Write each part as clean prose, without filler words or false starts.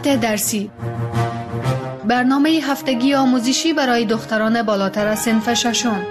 قسمت درسی، برنامه هفتگی آموزشی برای دختران بالاتر از صنف ششم.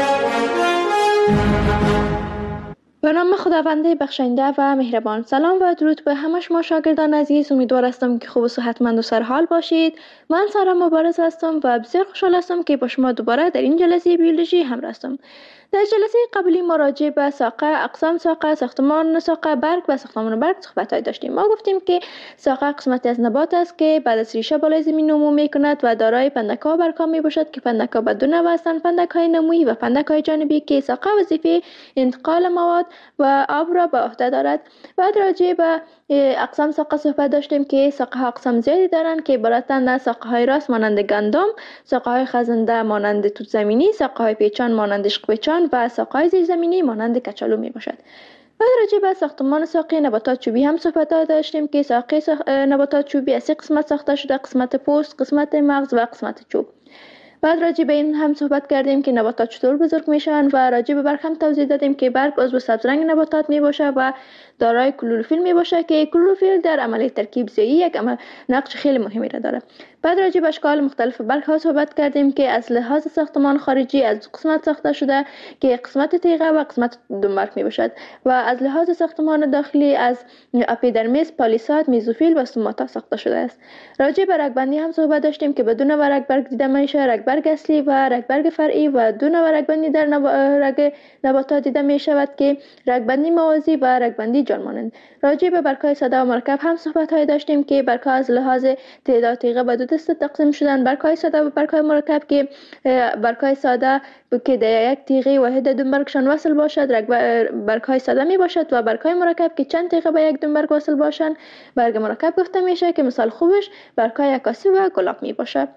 به نام خداوند بخشنده و مهربان. سلام و درود به همه شما شاگردان عزیز. امیدوار هستم که خوب و صحتمند و سرحال باشید. من سارا مبارز هستم و بسیار خوشحال هستم که با شما دوباره در این جلسه بیولوژی همراه هستم. در جلسه قبلی ما راجع به ساقه، اقسام ساقه، ساختمان ساقه، برگ و ساختمان برگ صحبت‌های داشتیم. ما گفتیم که ساقه قسمتی از نبات است که بعد از ریشه بالای زمین نمو می‌کند و دارای پندک‌ها و برگ‌ها میباشد که پندک‌ها به دو نوع هستند: پندک‌های نمویی و پندک‌های جانبی که ساقه وظیفه انتقال مواد و آب را به عهده دارد. بعد راجع به اقسام ساقه صحبت داشتیم که ساقه ها اقسام زیادی دارند که عبارتند از ساقه های راست مانند گندم، ساقه های خزنده مانند توت زمینی، ساقه های پیچان مانند عشق پیچان و ساقه های زیرزمینی مانند کچالو می باشد. بعد راجع به ساختمان ساقه نباتات چوبی هم صحبت داشتیم که ساقه نباتات چوبی از 3 قسمت ساخته شده: قسمت پوست، قسمت مغز و قسمت چوب. بعد راجع به این هم صحبت کردیم که نباتات چطور بزرگ میشن و راجع به برگ هم توضیح دادیم که برگ عضو سبزرنگ نباتات می باشه و دارای کلروفیل می باشه که کلروفیل در عملیه ترکیب زایی یک نقش خیلی مهمی را داره. بعد راجع به اشکال مختلف برگ ها صحبت کردیم که از لحاظ ساختمان خارجی از 2 قسمت ساخته شده که قسمت تیغه و قسمت دنبرگ می باشد و از لحاظ ساختمان داخلی از اپیدرمیس، پالیساد، میزوفیل و استوماتا ساخته شده است. راجع به رگبندی هم صحبت داشتیم که بدون رگبرگ دیده میشه: رگبرگ اصلی و رگبرگ فرعی، و دو نوع رگبندی در رگ نباتات دیده می شود که رگبندی موازی و رگبندی جانمانند. راجع به برگ‌های ساده و مرکب هم صحبت‌های داشتیم که برگ‌ها از لحاظ تعداد تیغه به 2 دسته تقسیم شدن: برگ‌های ساده و برگ‌های مرکب که برگ‌های ساده که در یک تیغه واحد دنبرگشان وصل باشد برگ‌های ساده می باشد و برگ‌های مرکب که چند تیغه به یک دنبرگ وصل باشند برگ مرکب گفته میشه که مثال خوبش برگ‌های عکاسی و گلاب می باشد.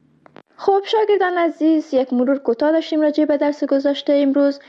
خب شاگردان عزیز، یک مرور کوتاه داشتیم راجع به درس گذشته امروز.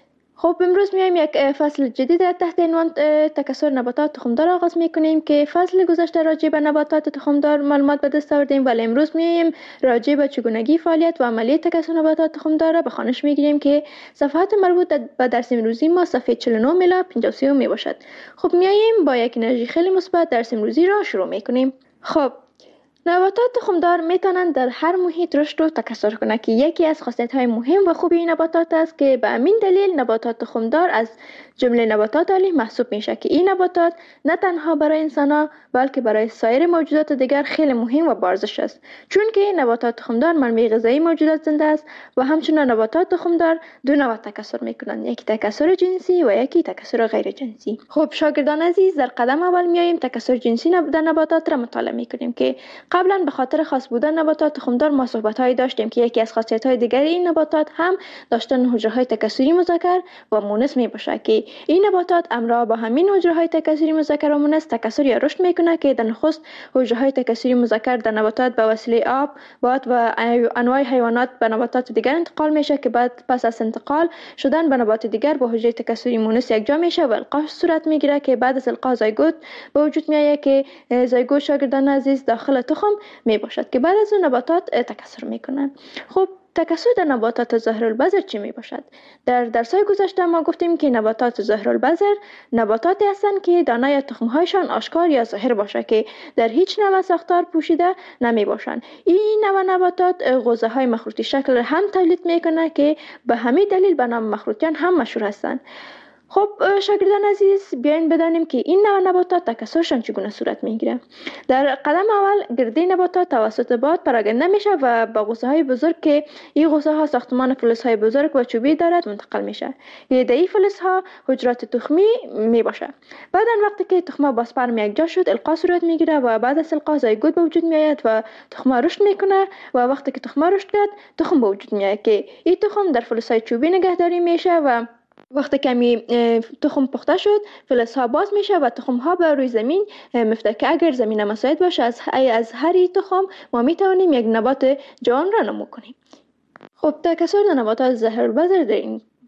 خب امروز میایم یک فصل جدید تحت عنوان تکثر نباتات تخمدار آغاز میکنیم که فصل گذشته راجع به نباتات تخمدار معلومات به دست آوردیم، ولی امروز میایم راجع به چگونگی فعالیت و عملیه تکثر نباتات تخمدار را به خوانش میگیریم که صفحات مربوط به درس امروزی ما صفحه 49 الی 53 می باشد. خب میایم با یک انرژی خیلی مثبت درس امروزی را شروع میکنیم. خب نباتات تخمدار میتونند در هر محیط رشد و تکثر کنند که یکی از خاصیت‌های مهم و خوبی این نباتات است که به همین دلیل نباتات تخمدار از جمله نباتات عالی محسوب میشه که این نباتات نه تنها برای انسان‌ها بلکه برای سایر موجودات دیگر خیلی مهم و بارزش است، چون که نباتات تخمدار منبع غذایی موجودات زنده است و همچنین نباتات تخمدار دو نوع تکثر میکنند: یکی تکثر جنسی و یکی تکثر غیر جنسی. خب شاگردان عزیز، در قدم اول میایم تکثر جنسی در نباتات را مطالعه میکنیم که قبلا به خاطر خاص بودن نباتات تخمدار ما صحبت‌هایی داشتیم که یکی از خاصیت‌های دیگر این نباتات هم داشتن حجره‌های تکثری مذکر و مؤنث میباشد که این نباتات همراه با همین حجره‌های تکثری مذکر و مؤنث تکثر یا رشد میکنه که در نخست حجره‌های تکثری مذکر در نباتات به وسیله آب، باد و انواع حیوانات به نباتات دیگر انتقال میشه که بعد پس از انتقال شدن به نبات دیگر با حجره تکثری مؤنث یکجا میشه و القاح صورت میگیره که بعد از القاح زایگوت به وجود میاد که زایگوت شاگردان عزیز داخل تخم می باشد که بعد از اون نباتات تکثر میکنن. خب تکثر در نباتات ظاهرالبذر چی می باشد؟ در درس‌های گذشته ما گفتیم که نباتات ظاهرالبذر نباتاتی هستند که دانه یا تخم‌هایشان آشکار یا ظاهر باشه که در هیچ نوع ساختار پوشیده نمی باشند. این نوع نباتات غوزه‌های مخروطی شکل هم تولید میکنه که به همین دلیل به نام مخروطیان هم مشهور هستند. خب شاگردان عزیز، بیاین بدانیم که این نوع نباتات تکثرشان چگونه صورت میگیره. در قدم اول گرده نباتات توسط باد پراکنده میشه و با غوزه‌های بزرگ که این غوزه‌ها ساختمان فلزهای بزرگ و چوبی دارد منتقل میشه. گرده این فلزها حجرات تخمی میباشه. بعد وقتی که تخمه با سپرم یکجا شد القاح صورت میگیره و بعد از القاح زایگوت به وجود میآید و تخمه رشد میکنه و وقتی که تخمه رشد کرد تخم به وجود میاد که این تخم در فلزهای چوبی نگهداری میشه و وقتی کمی تخم پخته شد فلزها باز میشه و تخمها به روی زمین میفته که اگر زمین مساعد باشه از هر تخم ما میتوانیم یک نبات جوان را نمو کنیم. خب تکثر نباتات ظاهرالبذر در این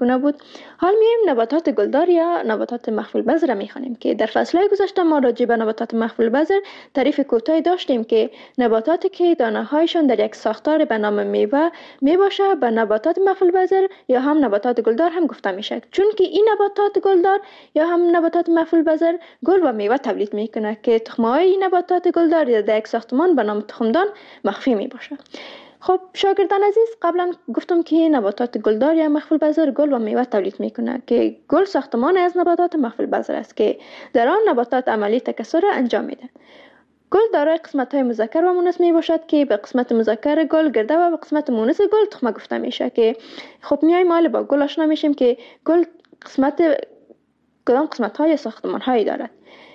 گونه بود. حال میایم نباتات گلدار یا نباتات مخفی البذر را میخوانیم که در فصل‌های گذشته ما راجع به نباتات مخفی البذر تعریف کوتاهی داشتیم که نباتاتی که دانه‌هایشان در یک ساختار به نام میوه میباشه به نباتات مخفی البذر یا هم نباتات گلدار هم گفته میشه، چون که این نباتات گلدار یا هم نباتات مخفی البذر گل و میوه تولید میکنه که تخم‌های این نباتات گلدار در یک ساختمان به نام تخمدان مخفی میباشه. خب شاگردان عزیز، قبلا گفتم که نباتات گلدار یا مخفی البذر گل و میوه تولید میکنه که گل ساختمان از نباتات مخفی البذر است که در آن نباتات عملی تکثر را انجام میدن. گل دارای قسمت‌های مذکر و مؤنث می باشد که به قسمت مذکر گل گرده و به قسمت مؤنث گل تخمه گفته میشه که خب میایم حالا با گل آشنا میشیم که گل کدام قسمت‌های یا ساختمان‌هایی دارد.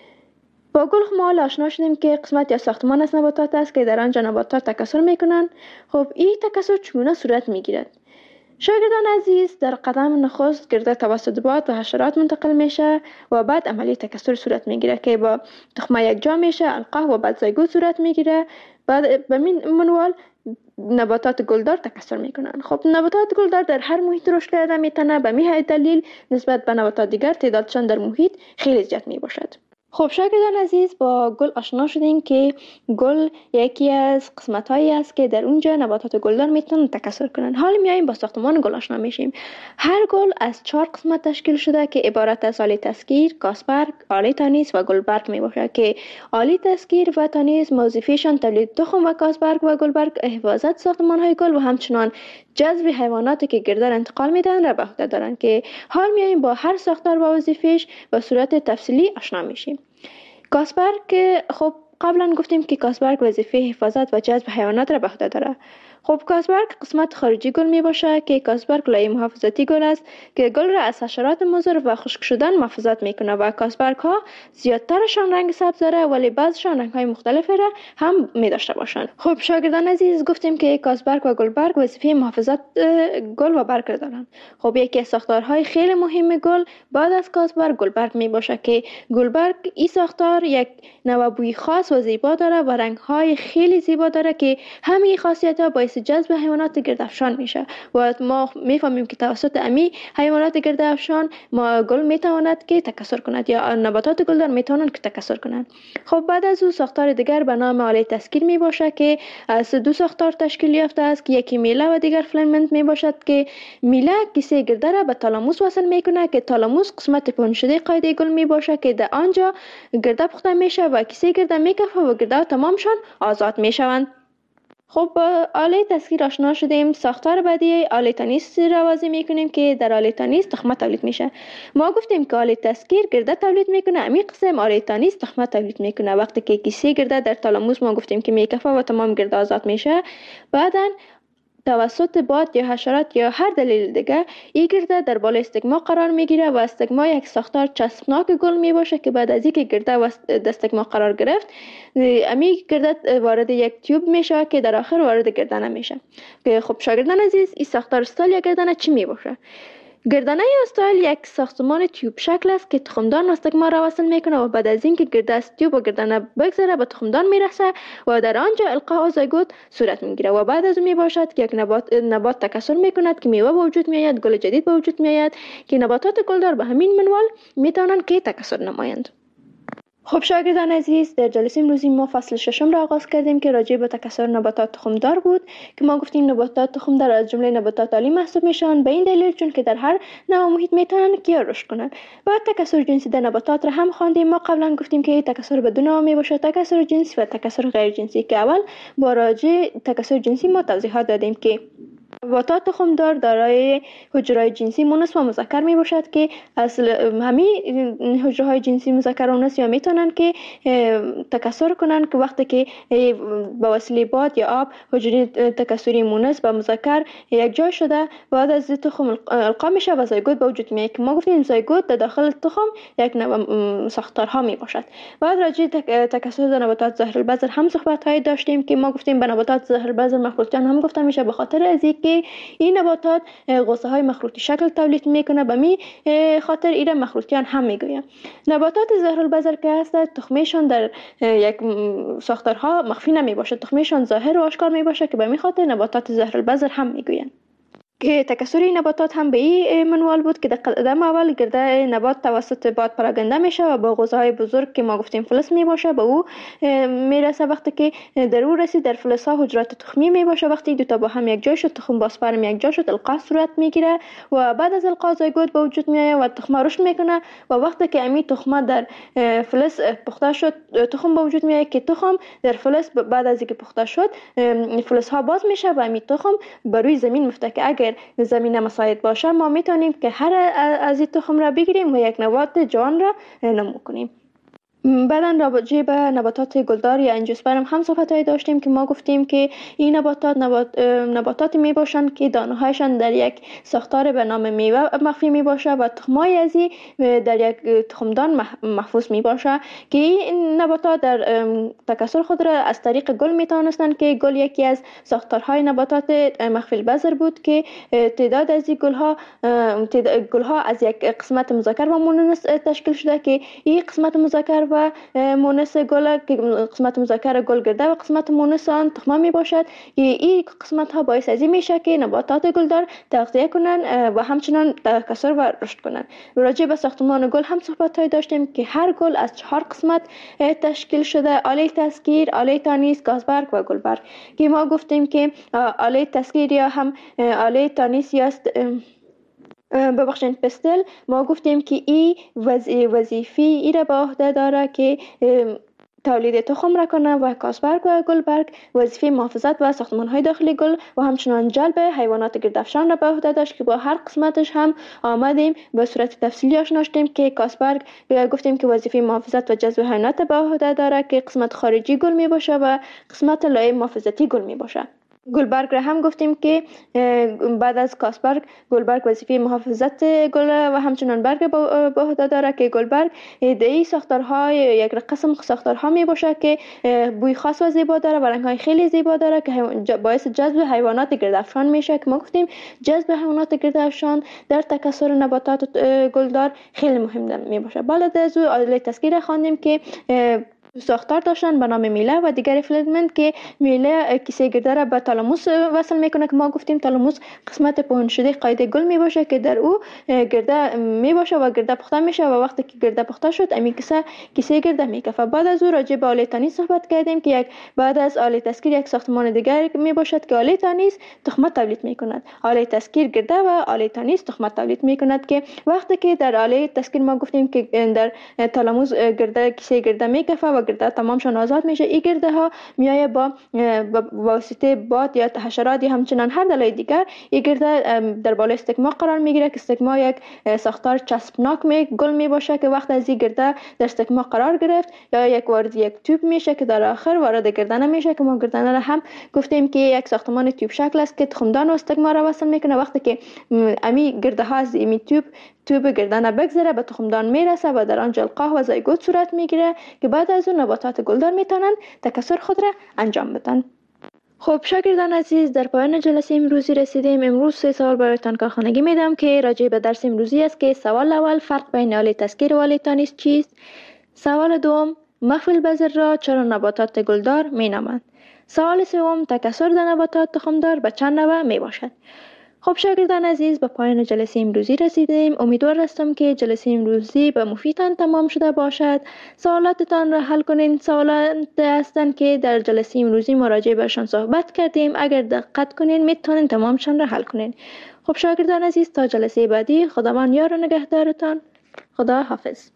با گل ما آشنا شدیم که قسمت یا ساختمان از نباتات است که در آنجا نباتات تکثر میکنند. خب این تکثر چگونه صورت میگیرد؟ شاگردان عزیز، در قدم نخست گرده توسط باد و حشرات منتقل میشه و بعد عملی تکثر صورت میگیره که با تخمه یکجا میشه، القاح و بعد زایگوت صورت میگیره. بعد به منوال نباتات گلدار تکثر میکنن. خب نباتات گلدار در هر محیط رشد کرده میتونه، به همین دلیل نسبت به نباتات دیگر تعدادشان در محیط خیلی زیاد میباشد. خب شاگردان عزیز، با گل آشنا شدیم که گل یکی از قسمت‌هایی است که در اونجا نباتات گلدار میتونن تکثر کنن. حالا میایم با ساختمان گل آشنا میشیم. هر گل از 4 قسمت تشکیل شده که عبارت از آله تسکیر، کاسبرگ، آله تانیس و گلبرگ میباشه که آله تسکیر و تانیس وظیفه‌شان تولید تخم و کاسبرگ و گلبرگ حفاظت ساختمان‌های گل و همچنان جذب حیواناتی که گردر انتقال میدن را به عهده دارند که حال میایم با هر ساختار و وظیفه‌اش به صورت تفصیلی آشنا میشیم. کاسبرگ، خب قبلا گفتیم که کاسبرگ وظیفه حفاظت و جذب حیوانات را به عهده داره. خب کاسبرگ قسمت خارجی گل می باشه که کاسبرگ لایه محافظتی گل است که گل را از حشرات مضر و خشک شدن محافظت میکنه و کاسبرگ ها زیادترشان رنگ سبز داره ولی بعضشان رنگ های مختلفی را هم می داشته باشند. خب شاگردان عزیز، گفتیم که کاسبرگ و گلبرگ وظیفه محافظت گل و برگ دارند. خب یکی از ساختارهای خیلی مهم گل بعد از کاسبرگ گلبرگ می باشه که گلبرگ این ساختار یک نوع بوی خاص و زیبا داره و رنگ های خیلی زیبا داره که همین خاصیت‌ها باعث جذب حیوانات گردافشان میشه و ما میفهمیم که توسط امی حیوانات گردافشان ما گل میتواند که تکثر کند یا نباتات گلدار میتوانند که تکثر کنند. خب بعد از او ساختار دیگر به نام آله تسکیر می باشه که از 2 ساختار تشکیل یافته است که یکی میله و دیگر فیلامنت می باشد که میله کیسه گرده را به تالاموس وصل میکنه که تالاموس قسمت پنجشده قاعده گل می باشه که در آنجا گرده پخته میشه و کیسه گرده میکفه و گرده تمامشان آزاد میشوند. خب با آله تسکیر آشنا شدیم. ساختار بعدی آله تانیس را واضح میکنیم که در آله تانیس تخمه تولید میشه. ما گفتیم که آله تسکیر گرده تولید میکنه، امی قسم آله تانیس تخمه تولید میکنه. وقتی که کیسه گرده در تالاموس ما گفتیم که میکفه و تمام گرده آزاد میشه، بعدن توسط باد یا حشرات یا هر دلیل دیگه این گرده در بالای استگما قرار میگیره و استگما یک ساختار چسبناک گل می باشه که بعد از اینکه گرده و استگما قرار گرفت امی گرده وارد یک تیوب میشه که در آخر وارد گردنه میشه. که خب شاگردان عزیز، این ساختار استایل یا گردنه چی می باشه؟ گردنه استایل یک ساختمان تیوب شکل است که تخمدان و استگما را وصل میکنه و بعد از اینکه گرده از تیوب و گردنه بگذره به تخمدان میرسه و در آنجا القاح و زایگوت صورت میگیره و بعد از اون میباشد که یک نبات تکثر میکند که میوه به وجود میآید، گل جدید به وجود میآید که نباتات گلدار به همین منوال میتونن که تکثر نمایند. خب شاگردان عزیز، در جلسه امروزی ما فصل 6 را آغاز کردیم که راجع به تکثر نباتات تخمدار بود که ما گفتیم نباتات تخمدار از جمله نباتات عالی محسوب میشن به این دلیل چون که در هر نوع محیط میتونن که رشد کنن. بعد تکثر جنسی در نباتات را هم خواندیم. ما قبلا گفتیم که تکثر به 2 نوع میباشه، تکثر جنسی و تکثر غیر جنسی که اول با راجع تکثر جنسی ما توضیحات دادیم که نباتات تخمدار دارای حجره‌های جنسی مؤنث و مذکر می باشد که اصل همین حجره‌های جنسی مذکر و مؤنث یا میتونن که تکثر کنن که وقتی که با وسیله باد یا آب حجره تکثری مؤنث و مذکر یک جای شده بعد از تخم القا میشه و زایگوت به وجود میاد که ما گفتیم زایگوت در داخل تخم یک نوع ساختارها می باشد. بعد راجع تکثر در نباتات زهر البذر هم صحبت‌های داشتیم که ما گفتیم به نباتات زهر البذر مخروطیان هم گفته میشه به خاطر از که این نباتات غصه های مخروطی شکل تولید میکنه، به می خاطر ایره مخروطیان هم میگویم. نباتات زهر البذر که هست تخمشان در یک ساختارها مخفی نمی باشه، تخمشان ظاهر و آشکار می باشه که به می خاطر نباتات زهر البذر هم میگوین. که تکثر این نباتات هم به این منوال بود که در قدم اول گرده نبات توسط باد پراگنده میشه و با غوزهای بزرگ که ما گفتیم فلز می باشه به او میرسه. وقتی که در او رسید در فلز ها حجرات تخمی می باشه. وقتی دو تا با هم یک جای شد، تخم با اسپرم یک جای شد، القاح صورت میگیره و بعد از القاح زایگوت به وجود میاد و تخم رشد میکنه و وقتی که امی تخم در فلز پخته شد تخم به وجود میاد که تخم در فلز بعد از اینکه پخته شد فلز ها باز میشه و امی تخم بر روی زمین میفته که اگر زمین مساعد باشه ما میتونیم که هر از این تخم را بگیریم و یک نبات جوان را نمو کنیم. بعدا راجع به نباتات گلدار یا انجیوسپرم هم صحبت‌هایی داشتیم که ما گفتیم که این نباتات می باشند که دانه‌هایشان در یک ساختار به نام میوه مخفی می باشه و تخمای از این در یک تخمدان محفوظ می باشه که این نباتات در تکثر خود را از طریق گل می توانستند که گل یکی از ساختارهای نباتات مخفی البذر بود که تعداد از این گل‌ها از یک قسمت مذکر و مؤنث تشکیل شده که این قسمت مذکر و مؤنث گل که قسمت مذکر گل گرده و قسمت مؤنث آن تخمه می باشد. این قسمت ها باعث از این میشه که نباتات گلدار تغذیه کنن و همچنان تکثر و رشد کنن. راجع به ساختمان گل هم صحبت های داشتیم که هر گل از 4 قسمت تشکیل شده: آله تسکیر، آله تانیس، گازبرگ و گلبرگ که ما گفتیم که آله تسکیر یا هم آله تانیس یا پستل ما گفتیم که این وظیفه ای را به عهده داره که تولید تخم را کنه و گازبرگ و گلبرگ وظیفه محافظت و ساختمان های داخلی گل و همچنان جلب حیوانات گردافشان را به عهده داشت که با هر قسمتش هم آمدیم به صورت تفصیلی آشنا شدیم که گازبرگ گفتیم که وظیفه محافظت و جذب حیوانات به عهده داره که قسمت خارجی گل می باشه و قسمت لایه محافظتی گل می باشه. گلبرگ را هم گفتیم که بعد از گازبرگ گلبرگ وظیفه محافظت گل و همچنان برگ به عهده داره که گلبرگ این ساختارها یک قسم ساختارها می باشه که بوی خاص و زیبا داره و رنگ‌های خیلی زیبا داره که باعث جذب حیوانات گردافشان میشه که ما گفتیم جذب حیوانات گردافشان در تکثر نباتات گلدار خیلی مهم می باشه. بعد از او آله تسکیر خواندیم که ساختار داشتن به نام میله و دیگر فیلمنت که میله کیسه گرده را به تالاموس وصل میکنه که ما گفتیم تالاموس قسمت پهن شده قاعده گل می باشه که در او گرده می باشه و گرده پخته میشه و وقتی که گرده پخته شد امی کیسه گرده میکفه. بعد از او راجع به آله تانیس صحبت کردیم که بعد از آله تسکیر یک ساختمان دیگر می باشد که آله تانیس تخمه تولید میکند. آله تسکیر گرده و آله تانیس تخمه تولید میکند که وقتی که در آله تسکیر ما گفتیم که در تالاموس گرده کیسه گرده میکفه و گرده تمامشان آزاد میشه. این گرده ها میایه با واسطه باد یا حشرات یا همچنان هر دلایل دیگر این گرده در بالای استکما قرار میگیره که استکما یک ساختار چسبناک گل می باشه که وقت از این گرده در استکما قرار گرفت یا یک وارد یک توپ میشه که در آخر وارد گردنه میشه که ما گردنه را هم گفتیم که یک ساختمان توپ شکل است که تخمدان و استکما را وصل میکنه. وقتی که امی گرده ها از این توپ گردنه بگذره به تخمدان میرسه و در آنجا القاح و زایگوت صورت میگیره که بعد از اون نباتات گلدار میتونن تکثر خود را انجام بدن. خب شاگردان عزیز، در پایان جلسه امروزی رسیدیم. امروز 3 سوال برایتان کارخانگی میدم که راجع به درس امروزی است که سوال اول فرق بین آله تسکیر و آله تانیس چیست؟ سوال دوم مخفی البذر را چرا نباتات گلدار مینامند؟ سوال سوم تکثر در نباتات تخمدار به چند نوع می باشد؟ خب شاگردان عزیز، به پایان جلسه امروزی رسیدیم. امیدوار هستم که جلسه امروزی به مفیدتان تمام شده باشد. سوالاتتان را حل کنین. سوالات هستند که در جلسه امروزی مراجعه برشان صحبت کردیم. اگر دقت کنین میتونین تمامشان را حل کنین. خب شاگردان عزیز، تا جلسه بعدی خداوند یار و نگهدارتان. خدا حافظ.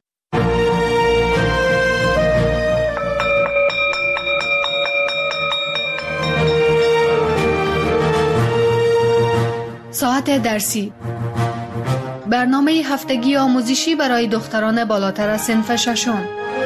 ساعت درسی، برنامه هفتگی آموزشی برای دختران بالاتر از صنف ششم.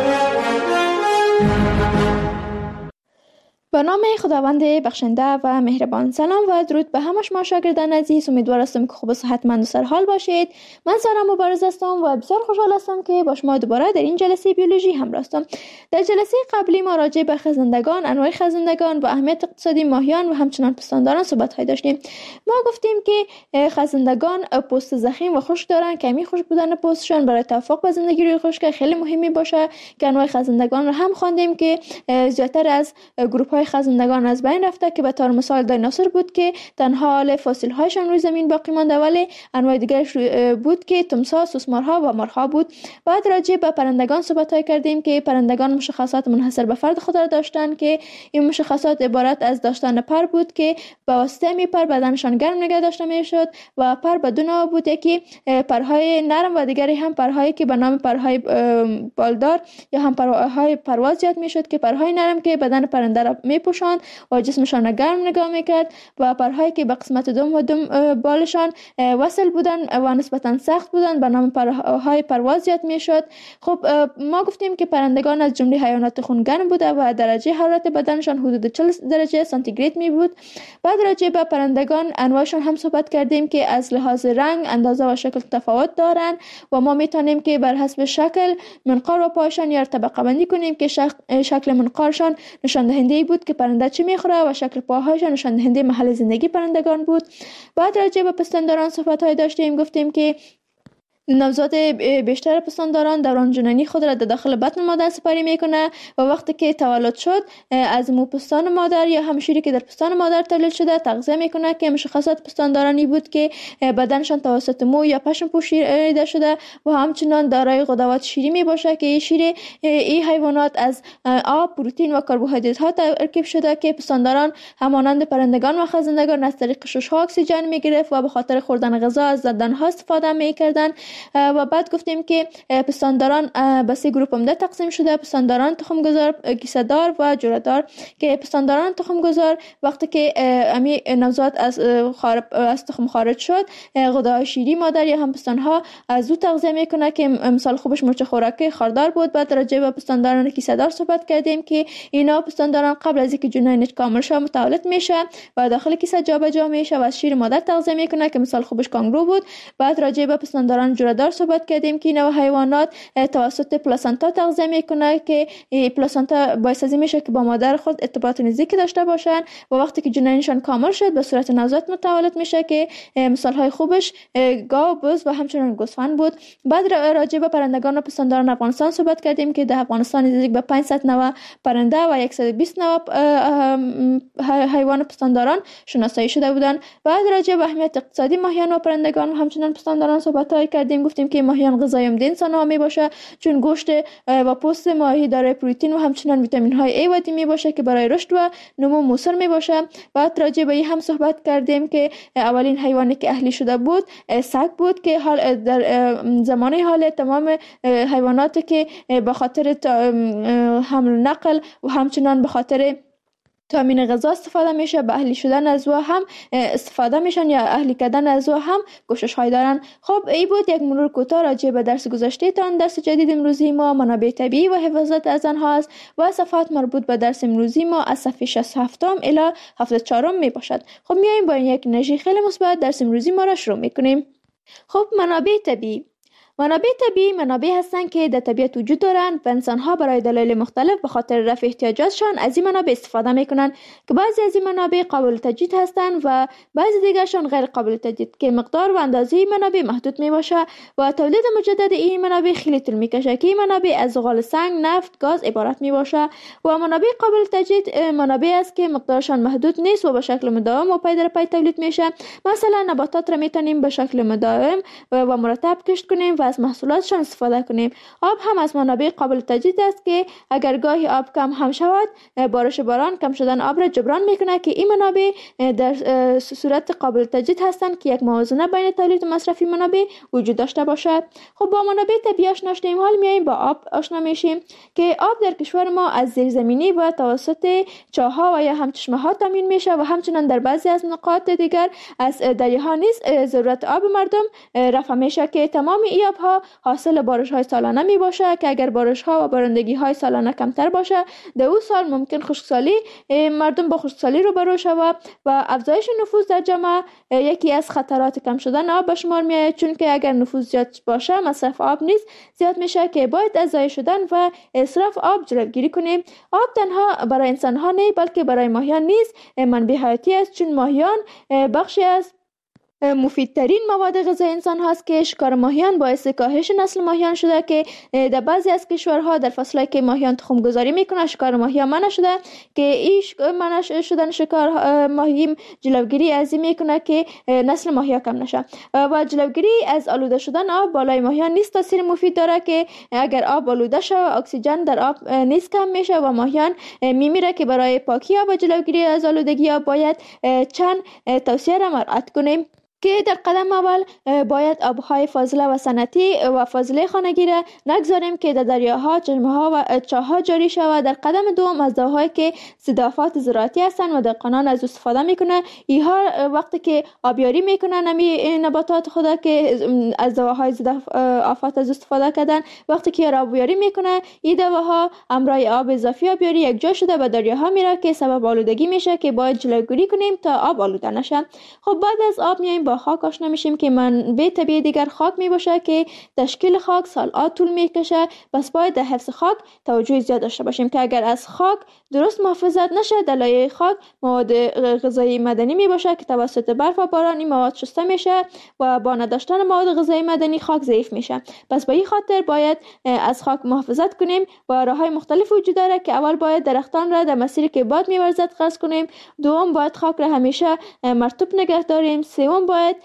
به نام خداوند بخشنده و مهربان. سلام و درود به همه شما شاگردان عزیز. امیدوار هستم که خوب و صحتمند و سرحال باشید. من سارا مبارز هستم و بسیار خوشحال هستم که با شما دوباره در این جلسه بیولوژی همراه هستم. در جلسه قبلی ما راجع به خزندگان، انواع خزندگان و اهمیت اقتصادی ماهیان و همچنان پستانداران صحبت داشتیم. ما گفتیم که خزندگان پوست ضخیم و خشک دارن که خشک بودن پوستشان برای توافق با زندگی روی خشک خیلی مهمی باشه که انواع خزندگان رو هم خواندیم که زیاتر از گروه های خزندگان از بین رفته که به طور مثال دایناسور بود که تنها حال فسیل هایشان روی زمین باقی مانده، ولی انواع دیگرش بود که تمساح، سوسمارها و مارها بود. بعد راجع به پرندگان صحبت کردیم که پرندگان مشخصات منحصر به فرد خود را داشتند که این مشخصات عبارت از داشتن پر بود که به واسطه می پر بدنشان گرم نگه داشته می شد و پر به دو نوع بود، یکی پرهای نرم و دیگری هم پرهایی که به نام پرهای بالدار یا هم پرهای پرواز یاد می شد که پرهای نرم که بدن پرنده را می پوشاند و جسمشان را گرم نگاه می کرد و پرهایی که به قسمت دوم و دم بالشان وصل بودند و نسبتا سخت بودند به نام پرهای پرواز یاد می شد. خب ما گفتیم که پرندگان از جمله حیوانات خونگرم بوده و درجه حرارت بدنشان حدود 40 درجه سانتیگراد می بود. بعد راجع به پرندگان انواعشان هم صحبت کردیم که از لحاظ رنگ، اندازه و شکل تفاوت دارند و ما میتونیم که بر حسب شکل منقار و پایشان یا طبقه بندی کنیم که شکل منقارشان نشان دهنده بود که پرنده چی میخوره و شکل پاهایشان نشان دهنده محل زندگی پرندگان بود. بعد راجع به پستانداران صحبت های داشتیم، گفتیم که نوزاد بیشتر پستانداران دوران جنینی خود را در داخل بطن مادر سپری میکنه و وقتی که تولد شد از مو پستان مادر یا هم شیری که در پستان مادر تولید شده تغذیه میکنه که مشخصات پستاندارانی بود که بدنشان توسط مو یا پشم پوشیده شده و همچنان دارای غدوات شیری می باشه که این حیوانات از آب، پروتئین و کربوهیدرات ها ترکیب شده که پستانداران همانند پرندگان و خزندگان از طریق شش ها اکسیژن میگرفت و به خاطر خوردن غذا از دندانها استفاده میکردند. و بعد گفتیم که پستانداران به سه گروه عمده تقسیم شده: پستانداران تخمگذار، کیسه‌دار و جره‌دار. که پستانداران تخمگذار وقتی که امی نوزاد از تخم خارج شد غده‌های شیری مادر یا هم پستانها از او تغذیه میکنه که مثال خوبش مرچ خوراکی خاردار بود. بعد راجع به پستانداران کیسه‌دار صحبت کردیم که اینا پستانداران قبل از اینکه جنینش کامل شه متولد میشه و داخل کیسه جابجا میشه و از شیر مادر تغذیه میکنه که مثال خوبش کانگرو بود. بعد راجع به پستانداران جره‌دار صحبت کردیم که اینا حیوانات توسط پلاسنتا تغذیه میکنه که پلاسنتا باعث میشه که با مادر خود ارتباط نزدیکی داشته باشن و وقتی که جنینشان کامل شد به صورت نوزاد متولد میشه که مثال های خوبش گاو، بز و همچنین گوسفند بود. بعد راجع به پرندگان و پستانداران افغانستان صحبت کردیم که در افغانستان نزدیک به 500 نوع پرنده و 120 نوع حیوان پستانداران شناسایی شده بودند. بعد راجع به اهمیت اقتصادی ماهیان و پرندگان و همچنین پستانداران صحبت کردیم. گفتیم که ماهیان غذای عمده انسان‌ها می باشه چون گوشت و پوست ماهی دارای پروتئین و همچنین ویتامین های A و D می باشه که برای رشد و نمو موثر می باشه. بعد راجع به این هم صحبت کردیم که اولین حیوانی که اهلی شده بود سگ بود که در زمانه حال تمام حیواناتی که به خاطر حمل و نقل و همچنین به خاطر تامین غذا استفاده میشه به اهلی شدن از او هم استفاده میشن یا اهلی کردن از او هم کوشش های دارن. خب این بود یک مرور کوتاه راجع به درس گذشته تان. درس جدید امروزی ما منابع طبیعی و حفاظت از آنها است و صفحات مربوط به درس امروزی ما از صفحه 67 الی 74 می باشد. خب میایم با یک انرژی خیلی مثبت درس امروزی ما را شروع میکنیم. خب منابع طبیعی منابع هستند که در طبیعت وجود دارند و انسان‌ها برای دلایل مختلف به خاطر رفع احتیاجاتشان از این منابع استفاده می‌کنند که بعضی از این منابع قابل تجدید هستند و بعضی دیگرشان غیر قابل تجدید که مقدار و اندازه منابع محدود میباشه و تولید مجدد این منابع خیلی طول میکشه که این منابع از زغال سنگ، نفت، گاز عبارت میباشه و منابع قابل تجدید منابع است که مقدارشان محدود نیست و به شکل مداوم و پی در پی تولید میشه. مثلا نباتات را میتونیم به شکل مداوم و مرتب کشت کنیم و از محصولاتشان استفاده کنیم. آب هم از منابع قابل تجدید است که اگر گاهی آب کم هم شود بارش باران کم شدن آب را جبران میکنه که این منابع در صورت قابل تجدید هستند که یک موازنه بین تولید و مصرف منابع وجود داشته باشد. خب با منابع طبیعی آشنا شدیم، حال میایم با آب آشنا میشیم که آب در کشور ما از زیرزمینی و توسط چاه‌ها و یا هم چشمه‌ها تامین میشه و همچنین در بعضی از نقاط دیگر از دریاها نیز ضرورت آب مردم رفع میشه که تمام این آبها حاصل بارش‌های سالانه می باشه که اگر بارش‌ها و بارندگی‌های سالانه کمتر باشه در اون سال ممکن خشکسالی مردم با خشکسالی روبرو شود و افزایش نفوذ در جامعه یکی از خطرات کم شدن آب به شمار میاد، چون که اگر نفوذ زیاد باشه مصرف آب نیز زیاد میشه که باید از ضایع شدن و اسراف آب جلوگیری کنیم. آب تنها برای انسان‌ها نه بلکه برای ماهیان نیز منبع حیاتی است، چون ماهیان بخشی از مفیدترین مواد غذایی انسان هاست که شکار ماهیان باعث کاهش نسل ماهیان شده که در بعضی از کشورها در فصلی که ماهیان تخم گذاری میکنه شکار ماهیان منع شده که این منع شدن شکار ماهی جلوگیری از این میکنه که نسل ماهیان کم نشه و جلوگیری از آلوده شدن آب بالای ماهیان نیست تاثیر مفید داره که اگر آب آلوده شه اکسیژن در آب نیست کم میشه و ماهیان میمیره که برای پاکی آب و جلوگیری از آلودگی آب باید چند توصیه را مراعات کنیم که در قدم اول باید آبهای فاضله و صنعتی و فاضله خانگی را نگذاریم که در دریاها، چشمه‌ها و چاه‌ها جاری شود. در قدم دوم از دواهایی که ضد آفات زراعتی هستند و دهقانان از استفاده میکنه اینها وقتی که آبیاری میکنن نباتات خود که از دواهای ضد آفات از استفاده کردن وقتی که آبیاری میکنه این دواها امرای آب اضافی آبیاری یک جا شده به دریاها میره که سبب آلودگی میشه که باید جلوگیری کنیم تا آب آلوده نشه. خب بعد از آب میایم با خاک آشنا میشیم که منبع طبیعی دیگر خاک میباشه که تشکیل خاک سال‌ها طول میکشه. پس باید در حفظ خاک توجه زیاد داشته باشیم که اگر از خاک درست محافظت نشه در لایه خاک مواد غذایی معدنی میباشه که توسط برف و باران این مواد شسته میشه و با نداشتن مواد غذایی معدنی خاک ضعیف میشه. پس به این خاطر باید از خاک محافظت کنیم و راههای مختلف وجود داره که اول باید درختان را در مسیری که باد میورزد قطع کنیم، دوم باید خاک را همیشه مرطوب نگه داریم، سوم باید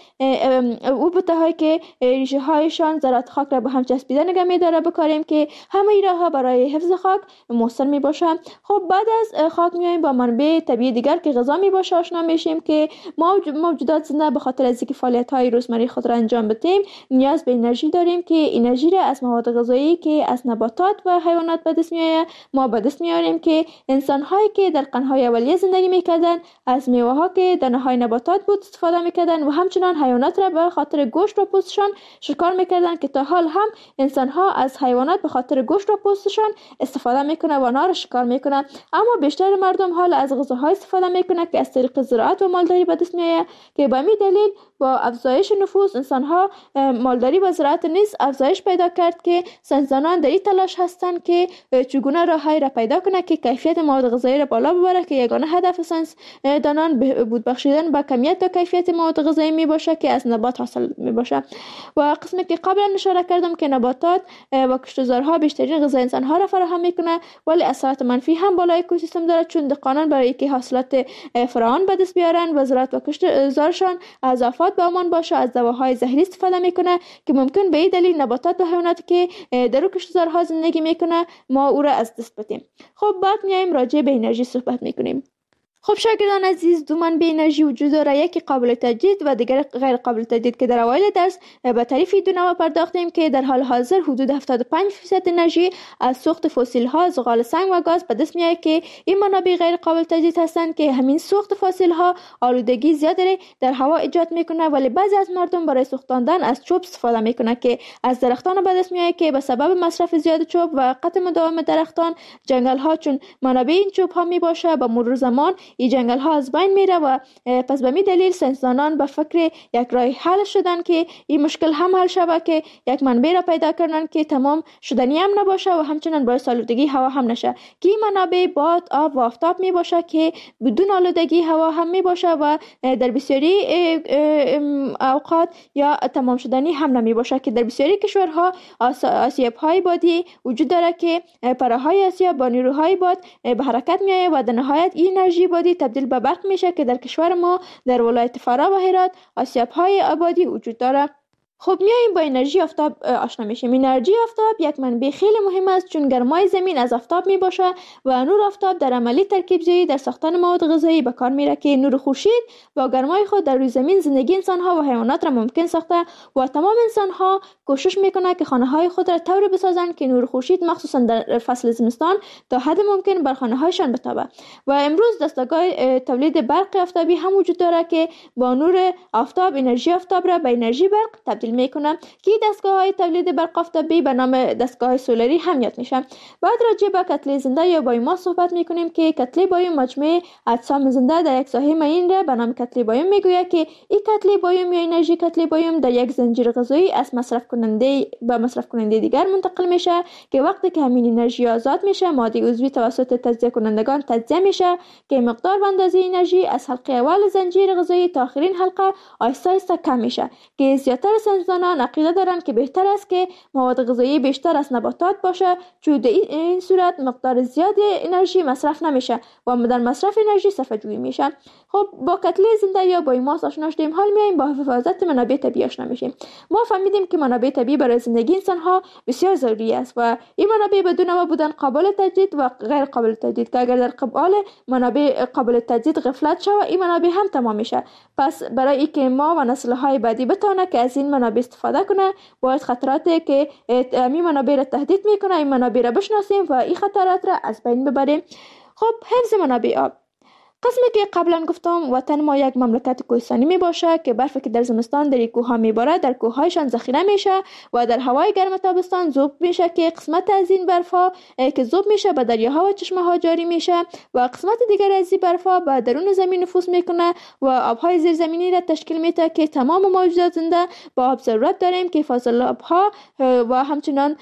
او بوتهایی که ریشه هایشان ذرات خاک را به هم چسبیده نگه می‌داره بکاریم که همه این راه‌ها برای حفظ خاک مؤثر میباشه. خب بعد از خاک میایم با منبع طبیعی دیگر که غذا میباشه آشنا میشیم که موجودات زنده به خاطر از اینکه فعالیت‌های روزمره خود را انجام بدیم نیاز به انرژی داریم که انرژی را از مواد غذایی که از نباتات و حیوانات به دست میآید ما به دست میاریم که انسان‌هایی که در قرن‌های اولیه زندگی میکردن از میوه‌ها که دانه‌های نباتات بود استفاده میکردن و همچنان حیوانات را به خاطر گوشت و پوستشان شکار میکردن که تا حال هم انسان‌ها از حیوانات به خاطر گوشت و پوستشان استفاده میکنه و آنها را شکار میکنه. اما بیشتر مردم حال از غذاهای استفاده میکنه که از طریق زراعت و مالداری به دست میآید که به همین دلیل با افزایش نفوس انسان‌ها مالداری و زراعت نیز افزایش پیدا کرد که ساینسدانان در این تلاش هستند که چگونه راه‌هایی را پیدا کنند که کیفیت مواد غذایی را بالا ببره که یگانه هدف ساینسدانان بهبود بخشیدن به کمیت و کیفیت مواد غذایی میباشه که از نبات حاصل میباشه. و قسمی که قبلا اشاره کردم که نباتات و کشتزارها بیشترین غذای انسان‌ها را فراهم میکنه ولی اثرات منفی هم بالای اکوسیستم داره چون دهقانان برای اینکه حاصلات فراوان به دست بیارن و زراعت و کشتزارشان از آفات به امان باشه از دواهای زهری استفاده میکنه که ممکن به این دلیل نباتات و حیواناتی که در کشتزارها زندگی میکنه ما او را از دست بدیم. خب بعد میایم راجع به انرژی صحبت میکنیم. خب شاگردان عزیز دو منبع انرژی وجود داره یکی قابل تجدید و دیگر غیر قابل تجدید که در اوایل درس به تعریف دو نوع پرداختیم که در حال حاضر حدود 75% انرژی از سوخت فسیل ها زغال سنگ و گاز به دست میاد که این منابع غیر قابل تجدید هستند که همین سوخت فسیل ها آلودگی زیادی در هوا ایجاد میکنه ولی بعضی از مردم برای سوختاندن از چوب استفاده میکنه که از درختان به دست میاد که به سبب مصرف زیاد چوب و قطع مداوم درختان جنگل ها چون منابع این چوب ها میباشه با مرور زمان این جنگل ها از بین میره و پس به می دلیل ساینسدانان به فکر یک راه حل شدن که این مشکل هم حل شود که یک منبع را پیدا کردن که تمام شدنی هم نباشه و همچنان باعث آلودگی هوا هم نشه که این منابع باد، آب و آفتاب می باشه که بدون آلودگی هوا هم می باشه و در بسیاری اوقات یا تمام شدنی هم نمی باشه که در بسیاری کشورها آسیاب های بادی وجود داره که پرههای آسیاب با نیروهای باد به حرکت می آید و در نهایت این انرژی بادی تبدیل به برق میشه که در کشور ما در ولایت فرا و هرات آسیاب‌های آبادی وجود داره. خب میایم با انرژی آفتاب آشنا میشیم. انرژی آفتاب یک منبع خیلی مهم است چون گرمای زمین از آفتاب میباشه و نور آفتاب در عملی ترکیب‌زایی در ساختن مواد غذایی به کار میره که نور خورشید با گرمای خود در روی زمین زندگی انسان‌ها و حیوانات را ممکن ساخته و تمام انسان‌ها کوشش میکنه که خانه‌های خود را طوری بسازند که نور خورشید مخصوصا در فصل زمستان تا حد ممکن بر خانه‌هایشان بتابه. و امروز دستگاه تولید برق آفتابی هم وجود داره که با نور آفتاب انرژی آفتاب را به انرژی برق تبدیل تبدیل میکنه که دستگاه های تولید برق آفتابی به نام دستگاه های سولری هم یاد میشه. بعد راجع به کتله زنده یا بایوماس صحبت میکنیم که کتله بایوم مجموعه اجسام زنده در یک ساحه معین را به نام کتله بایوم میگوید که این کتله بایوم یا انرژی کتله بایوم در یک زنجیر غذایی از مصرف کننده به مصرف کننده دیگر منتقل میشه که وقتی که همین انرژی آزاد میشه ماده عضوی توسط تجزیه کنندگان تجزیه میشه که مقدار و اندازه انرژی از حلقه اول زنجیر غذایی تا آخرین حلقه آهسته آهسته کم میشه که زیاتر ساینسدانان عقیده دارند که بهتر است که مواد غذایی بیشتر از نباتات باشه چون در این صورت مقدار زیاد انرژی مصرف نمیشه و در مصرف انرژی صرفه جویی میشه. خب با کتله زنده یا بایوماس آشنا شدیم، حال میایم با حفاظت منابع طبیعی آشنا میشیم. ما فهمیدیم که منابع طبیعی برای زندگی انسان ها بسیار ضروری است و این منابع بدون ما بودن قابل تجدید و غیر قابل تجدید که اگر در قبال منابع قابل تجدید غفلت شود این منابع هم تمام میشه. پس برای اینکه ما و نسل های بعدی بتونه که از این منابع استفاده کنه باید خطراتی که این منابع را تهدید میکنه این منابع را بشناسیم و این خطرات را از بین ببریم. خب حفظ منابع آب. قسمی که قبلا گفتم وطن ما یک مملکت کوهستانی می باشه که برفی که در زمستان در کوه ها می باره در کوه هایشان ذخیره میشه و در هوای گرم تابستان ذوب میشه که قسمت از این برف ها که ذوب میشه به دریاها و چشمه ها جاری میشه و قسمت دیگر از این برف ها به درون زمین نفوذ میکنه و آبهای زیرزمینی را تشکیل میده که تمام موجودات زنده با آب ضرورت داریم که فاضل آبها و همچنان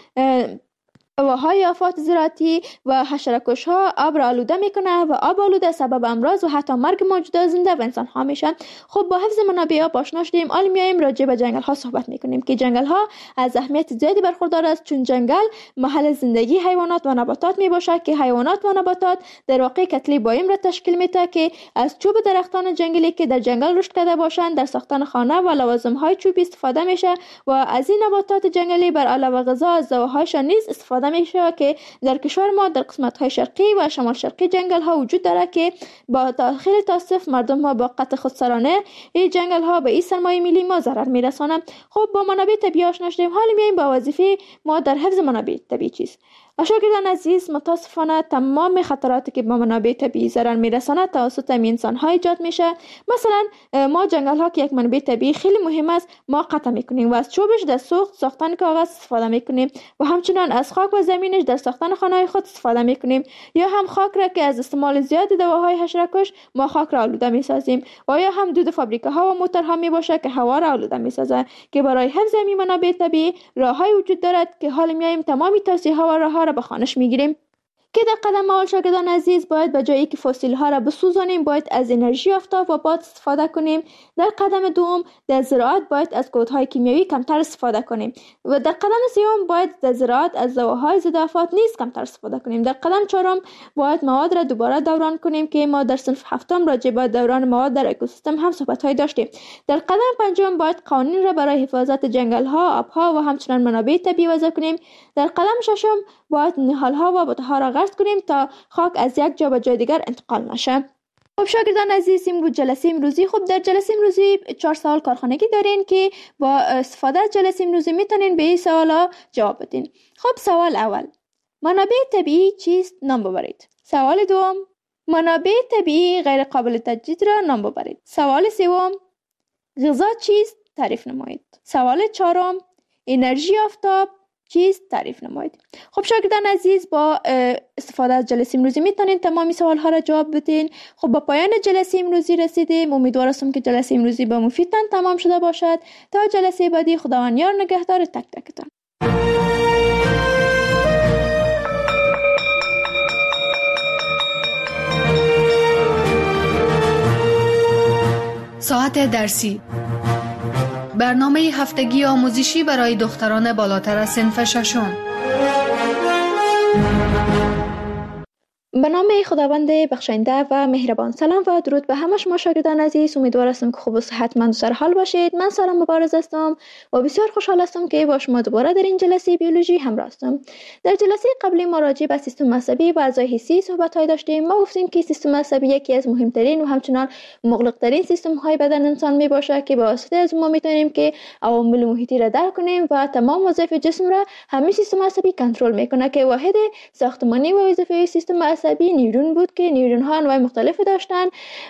هواهای آفات زراعتی و حشره‌کش ها آب را آلوده میکنه و آب آلوده سبب امراض و حتی مرگ موجودات زنده و انسان ها میشن. خب با حفظ منابع آب آشنا شدیم، حالا میایم راجع به جنگل ها صحبت میکنیم که جنگل ها از اهمیت زیادی برخوردار است چون جنگل محل زندگی حیوانات و نباتات میباشه که حیوانات و نباتات در واقع کتله بایوم را تشکیل میده که از چوب درختان جنگلی که در جنگل رشد کرده باشند در ساختن خانه و لوازم های چوبی استفاده میشه و از این نباتات جنگلی بر علاوه غذا از زوهایشان نیز استفاده میشه که در کشور ما در قسمت های شرقی و شمال شرقی جنگل ها وجود داره که با خیلی تاسف مردم ها با قطع خودسرانه این جنگل ها به این سرمایه ملی ما ضرر میرسانند. خب با منابع طبیعی آشنا شدیم، حالا میایم با وظیفه ما در حفظ منابع طبیعی چیست. شاگردان عزیز، متاسفانه تمام خطراتی که با منابع طبیعی ضرر میرسانه توسط انسان ها ایجاد میشه. مثلا ما جنگل ها که یک منبع طبیعی خیلی مهم است ما قطع میکنیم و از چوبش در ساختن کاغذ استفاده میکنیم و همچنان از خاک و زمینش در ساختن خانه خود استفاده میکنیم یا هم خاک را که از استعمال زیاد دواهای حشره‌کش ما خاک را آلوده میسازیم و یا هم دود فابریکه ها و موتورها میباشه که هوا را آلوده میسازه که برای حفظ این منابع طبیعی راههای وجود دارد که حالا میایم تمام توصیه ها و راهها را به خوانش میگیریم. که در قدم اول شاگردان عزیز باید به جایی که فسیل ها را بسوزانیم باید از انرژی آفتاب و باد استفاده کنیم. در قدم دوم در زراعت باید از کودهای کیمیایی کمتر استفاده کنیم و در قدم سوم باید در زراعت از دواهای ضد آفات نیز کمتر استفاده کنیم. در قدم چهارم باید مواد را دوباره دوران کنیم که ما در صنف هفتم راجع به دوران مواد در اکوسیستم هم صحبت های داشتیم. در قدم پنجم باید قوانین را برای حفاظت جنگل ها، آبها و همچنان منابع طبیعی وضع کنیم. در قدم ششم باید نهال ها و بوته ها را غرس کنیم تا خاک از یک جا به جای دیگر انتقال نشه. خب شاگردان عزیز، امروز جلسه امروزی در جلسه امروزی 4 سوال کارخانگی دارین که با استفاده از جلسه امروزی میتونین به این سوالا جواب بدین. خب سوال اول، منابع طبیعی چیست؟ نام ببرید. سوال دوم، منابع طبیعی غیر قابل تجدید را نام ببرید. سوال سوم، غذا چیست؟ تعریف نمایید. سوال چهارم، انرژی آفتاب چیست؟ تعریف نمایید. خب شاگردان عزیز، با استفاده از جلسه امروزی میتونین تمامی سوال ها را جواب بدین. خب با پایان جلسه امروزی رسیدیم. امیدوارم که جلسه امروزی به مفیدتان تمام شده باشد. تا جلسه بعدی خداوند یار نگهدار تک تکتان. ساعت درسی، برنامه هفتگی آموزشی برای دختران بالاتر از صنف ششم. به نام خداوند بخشنده و مهربان. سلام و درود به همه شما شاگردان عزیز. امیدوارم که خوب و صحتمند و سرحال باشید. من سارا مبارز هستم و بسیار خوشحال هستم که با شما دوباره در این جلسه بیولوژی همراه هستم. در جلسه قبلی ما راجع به سیستم عصبی و اعضای حسی صحبت‌های داشتیم. ما گفتیم که سیستم عصبی یکی از مهمترین و همچنان مغلق‌ترین سیستم‌های بدن انسان میباشه که با واسطه از ما میتونیم که عوامل محیطی را درک کنیم و تمام وظایف جسم را همین سیستم عصبی کنترل میکنه که واحد ساختمانی و وظیفه سیستم عصبی نیورون بود که نیورون ها انواع مختلف داشتن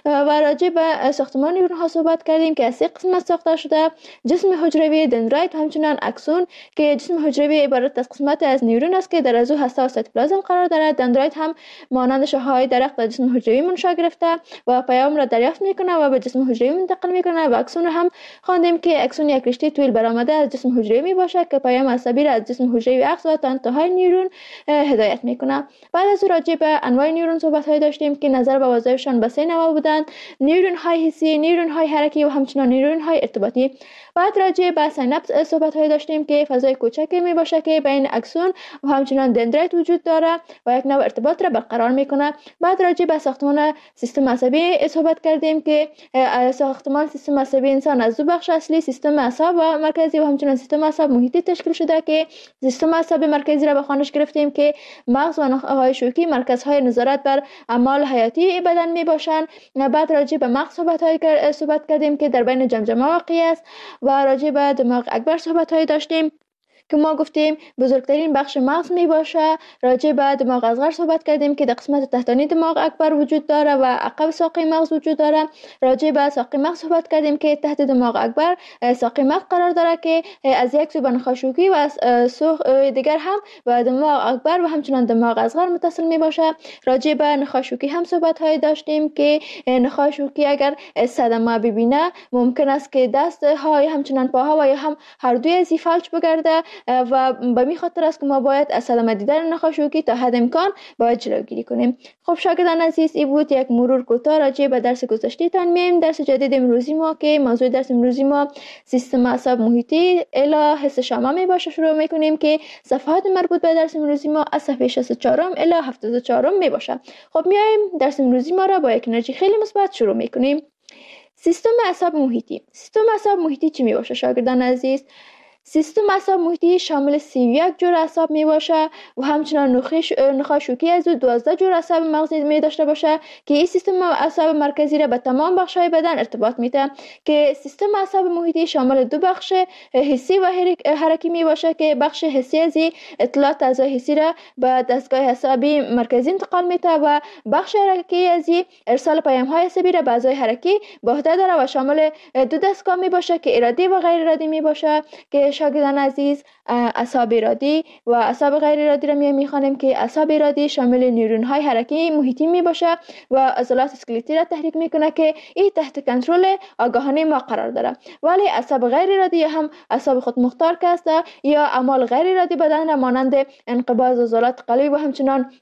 و راجع به ساختمان نیورون ها صحبت کردیم که از 3 قسمت ساخته شده: جسم حجروی، دندرایت و همچنین اکسون، که جسم حجروی عبارت از قسمت از نیورون است که در از او هسته و سایتوپلازم قرار دارد. دندرایت هم مانند شاخه‌های درخت در جسم حجروی منشأ گرفته و پیام را دریافت میکنه و به جسم حجروی منتقل میکنه. و اکسون هم خواندیم که اکسون یک رشته طویل برآمده از جسم حجروی می باشه که پیام عصبی را از جسم حجروی اخذ و تا انتهای نیورون هدایت میکنه. بعد از راجع به انواع نیورون صحبت های داشتیم که نظر به وظایفشان به 3 نوع بودند: نیورون های حسی، نیورون های حرکی و همچنین نیورون های ارتباطی. بعد راجع به سیناپس صحبت های داشتیم که فضای کوچکی می باشه که بین اکسون و همچنین دندرایت وجود داره و یک نوع ارتباط را برقرار میکنه. بعد راجع به ساختمان سیستم عصبی صحبت کردیم که ساختمان سیستم عصبی انسان از 2 بخش اصلی: سیستم اعصاب و مرکزی و همچنین سیستم اعصاب محیطی تشکیل شده که سیستم اعصاب مرکزی را به خوانش گرفتیم که مغز و نخاع شوکی مرکزهای نظارت بر اعمال حیاتی بدن می باشند. بعد راجع به مغز صحبت کردیم که در بین جمجمه واقع است و راجع به دماغ اکبر صحبت های داشتیم که ما گفتیم بزرگترین بخش مغز می باشه. راجع به دماغ اصغر صحبت کردیم که در قسمت تحتانی دماغ اکبر وجود داره و عقب ساقه مغز وجود داره. راجع به ساقه مغز صحبت کردیم که تحت دماغ اکبر ساقه مغز قرار داره که از یک سو به نخاع شوکی و سو دیگر هم به دماغ اکبر و همچنان دماغ اصغر متصل می باشه. راجع به نخاع شوکی هم صحبت های داشتیم که نخاع شوکی اگر صدمه ببینه ممکن است که دست های همچنان پاها و یا هم هر دوی از فلج بگرده و به می خاطر است که ما باید از صدمه دیدن نخاع شوکی تا حد امکان باید جلوگیری کنیم. خب شاگردان عزیز، این بود یک مرور کوتاه راجع به درس گذشته تان. میم درس جدید امروزی ما که موضوع درس امروزی ما سیستم اعصاب محیطی الی حس شامه می باشه شروع می کنیم که صفحات مربوط به درس امروزی ما از صفحه 64 الی 74 می باشه. خب میایم درس امروزی ما را با یک انرژی خیلی مثبت شروع می کنیم. سیستم اعصاب محیطی. سیستم اعصاب محیطی چی می باشه شاگردان عزیز؟ سیستم اعصاب محیطی شامل 31 جور اعصاب می باشه و همچنان نخاع شوکی از 12 جور اعصاب مغزی می داشته باشه که این سیستم اعصاب مرکزی را به تمام بخش‌های بدن ارتباط میده. که سیستم اعصاب محیطی شامل 2 بخش حسی و حرکی می باشه که بخش حسی از اطلاعات اعضای حسی را به دستگاه عصبی مرکزی انتقال میده و بخش حرکی از ارسال پیام‌های عصبی را به اعضای حرکی به عهده داره و شامل 2 دستگاه می باشه که ارادی و غیر ارادی می باشه. که شاگردان عزیز، اعصاب ارادی و اعصاب غیر ارادی را میخوانیم که اعصاب ارادی شامل نیورون های حرکی محیطی می باشه و عضلات اسکلتی را تحریک میکنه که این تحت کنترل آگاهانه ما قرار داره. ولی اعصاب غیر ارادی یا هم اعصاب خود مختار که است یا اعمال غیر ارادی بدن را مانند انقباض عضلات قلبی و همچنان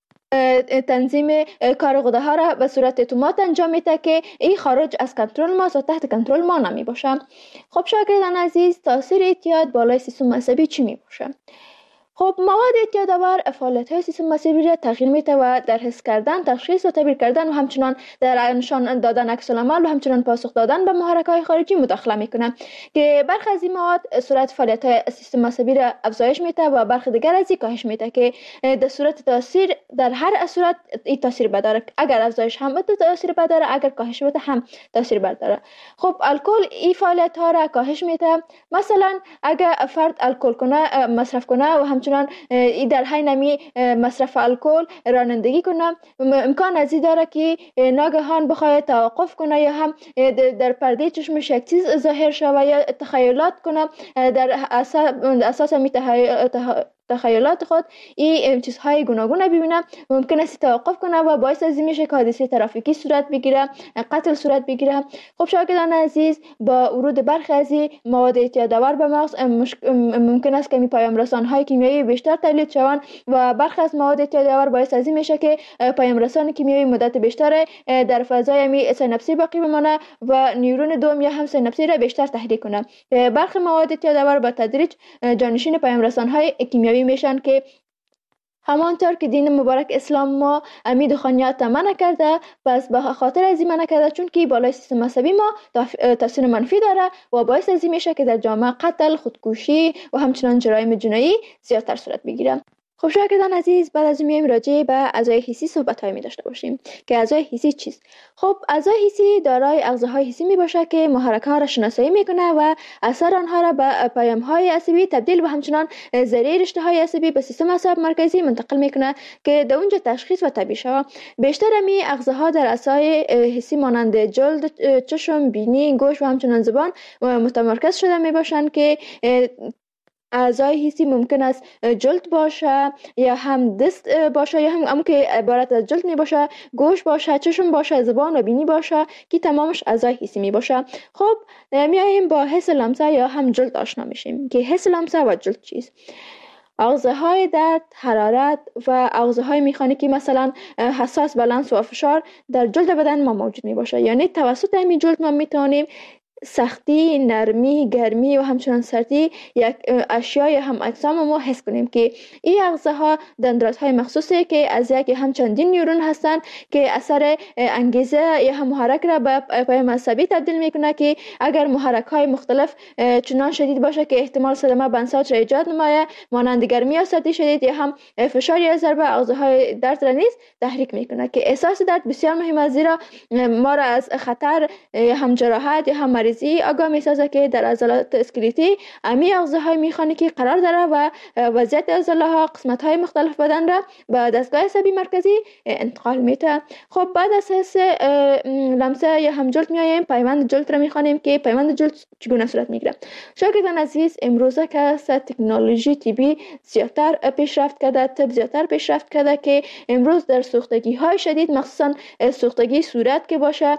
تنظیم کار غده ها را به صورت اتومات انجام میده که این خارج از کنترل ما و تحت کنترل ما نمی باشه. خب شاگردان عزیز، تاثیر اعتیاد بالای سیستم عصبی چی می باشه؟ خب مواد اعتیادآور فعالیت‌های سیستم عصبی را تغییر میده و در حس کردن، تشخیص و تعبیر کردن و همچنان در نشان دادن عکس‌العمل و همچنان پاسخ دادن به محرک‌های خارجی مداخله میکنه که برخی از این مواد سرعت فعالیت‌های سیستم عصبی را افزایش میده و برخی دیگر از این کاهش میده که در صورت تاثیر در هر صورت این تاثیر بداره. اگر افزایش هم بده تاثیر بداره، اگر کاهش بده هم تاثیر بداره. خب الکل این فعالیت‌ها را کاهش میده. مثلا اگر فرد الکل کنه، مصرف کنه و همچنان در حین نمی مصرف الکل رانندگی کنه، امکان از این داره که ناگهان بخواد توقف کنه یا هم در چشمش یک چیز ظاهر شود یا تخیلات کنه در اساس تخیلات خود این چیزهای گوناگون ببینه، ممکن است توقف کنه و باعث از این میشه که حادثه ترافیکی صورت بگیره، قتل صورت بگیره. خب شاگردان عزیز، با ورود برخی از مواد اعتیادآور به مغز ممکن است که پیام رسان‌های کیمیایی بیشتر تولید شوند و برخی از مواد اعتیادآور باعث از این میشه که پیام رسان کیمیایی مدت بیشتر در فضای سیناپسی باقی بمانه و نیورون دوم یا هم سیناپسی را بیشتر تحریک کنه. برخی مواد اعتیادآور به تدریج جانشین پیام رسان‌های کیمیایی میشن که همانطور که دین مبارک اسلام ما امید خانیات منع کرده، پس به خاطر از این منع کرده چون که بالای سیستم عصبی ما تاثیر منفی داره و باعث از این میشه که در جامعه قتل، خودکشی و همچنان جرایم جنایی زیادتر صورت بگیره. خب شاگردان عزیز، بعد از میایم راجع به اعضای حسی صحبت‌های می داشته باشیم که اعضای حسی چیست. خب اعضای حسی دارای اغزاهای حسی می باشه که محرک‌ها را شناسایی میکنه و اثر آنها را به پیام‌های عصبی تبدیل و همچنان ذریعه رشته‌های عصبی به سیستم عصب مرکزی منتقل میکنه که در اونجا تشخیص و طبیع شود. بیشتر می اغزاها در اعضای حسی مانند جلد، چشم، بینی، گوش و همچنان زبان متمرکز شده می باشند که اعضای حسی ممکن است جلد باشه یا هم دست باشه یا هم که عبارت از جلد می باشه، گوش باشه، چشم باشه، زبان و بینی باشه که تمامش اعضای حسی می باشه. خب میاییم با حس لمسه یا هم جلد آشنا میشیم که حس لمسه و جلد چیست. اغزاهای درد، حرارت و اغزاهای مکانیکی مثلا حساس به لمس و فشار در جلد بدن ما موجود می باشه. یعنی توسط همین جلد ما میتونیم سختی، نرمی، گرمی و همچنان سردی یک اشیای هم اجسام ما حس کنیم که این اغزاها دندانهای مخصوصی که از یک هم چندین نیورون هستند که اثر انگیزه یا هم محرک را به پیام عصبی تبدیل میکنه که اگر محرک های مختلف چنان شدید باشه که احتمال صدمه به انساج را ایجاد نماید، مانند گرمی یا سردی شدید یا هم فشار یا ضربه، اغزاهای درد را نیز تحریک میکنه که احساس درد بسیار مهم است، زیرا ما را از خطر هم جراحت یا هم آگاه می‌سازه که در عضلات اسکلتی امی اغزاهای مکانیکی قرار داره و وضعیت عضله‌ها قسمت‌های مختلف بدن را به دستگاه عصبی مرکزی انتقال میده. خب بعد از حس لمسه یا هم جلد میایم پیوند جلد را می‌خوانیم که پیوند جلد چگونه صورت میگیره. شاگردان عزیز، امروزه که تکنولوژی طبی زیادتر پیشرفت کرده، طب زیادتر پیشرفت کرده که امروز در سوختگی‌های شدید مخصوصا سوختگی صورت که باشه،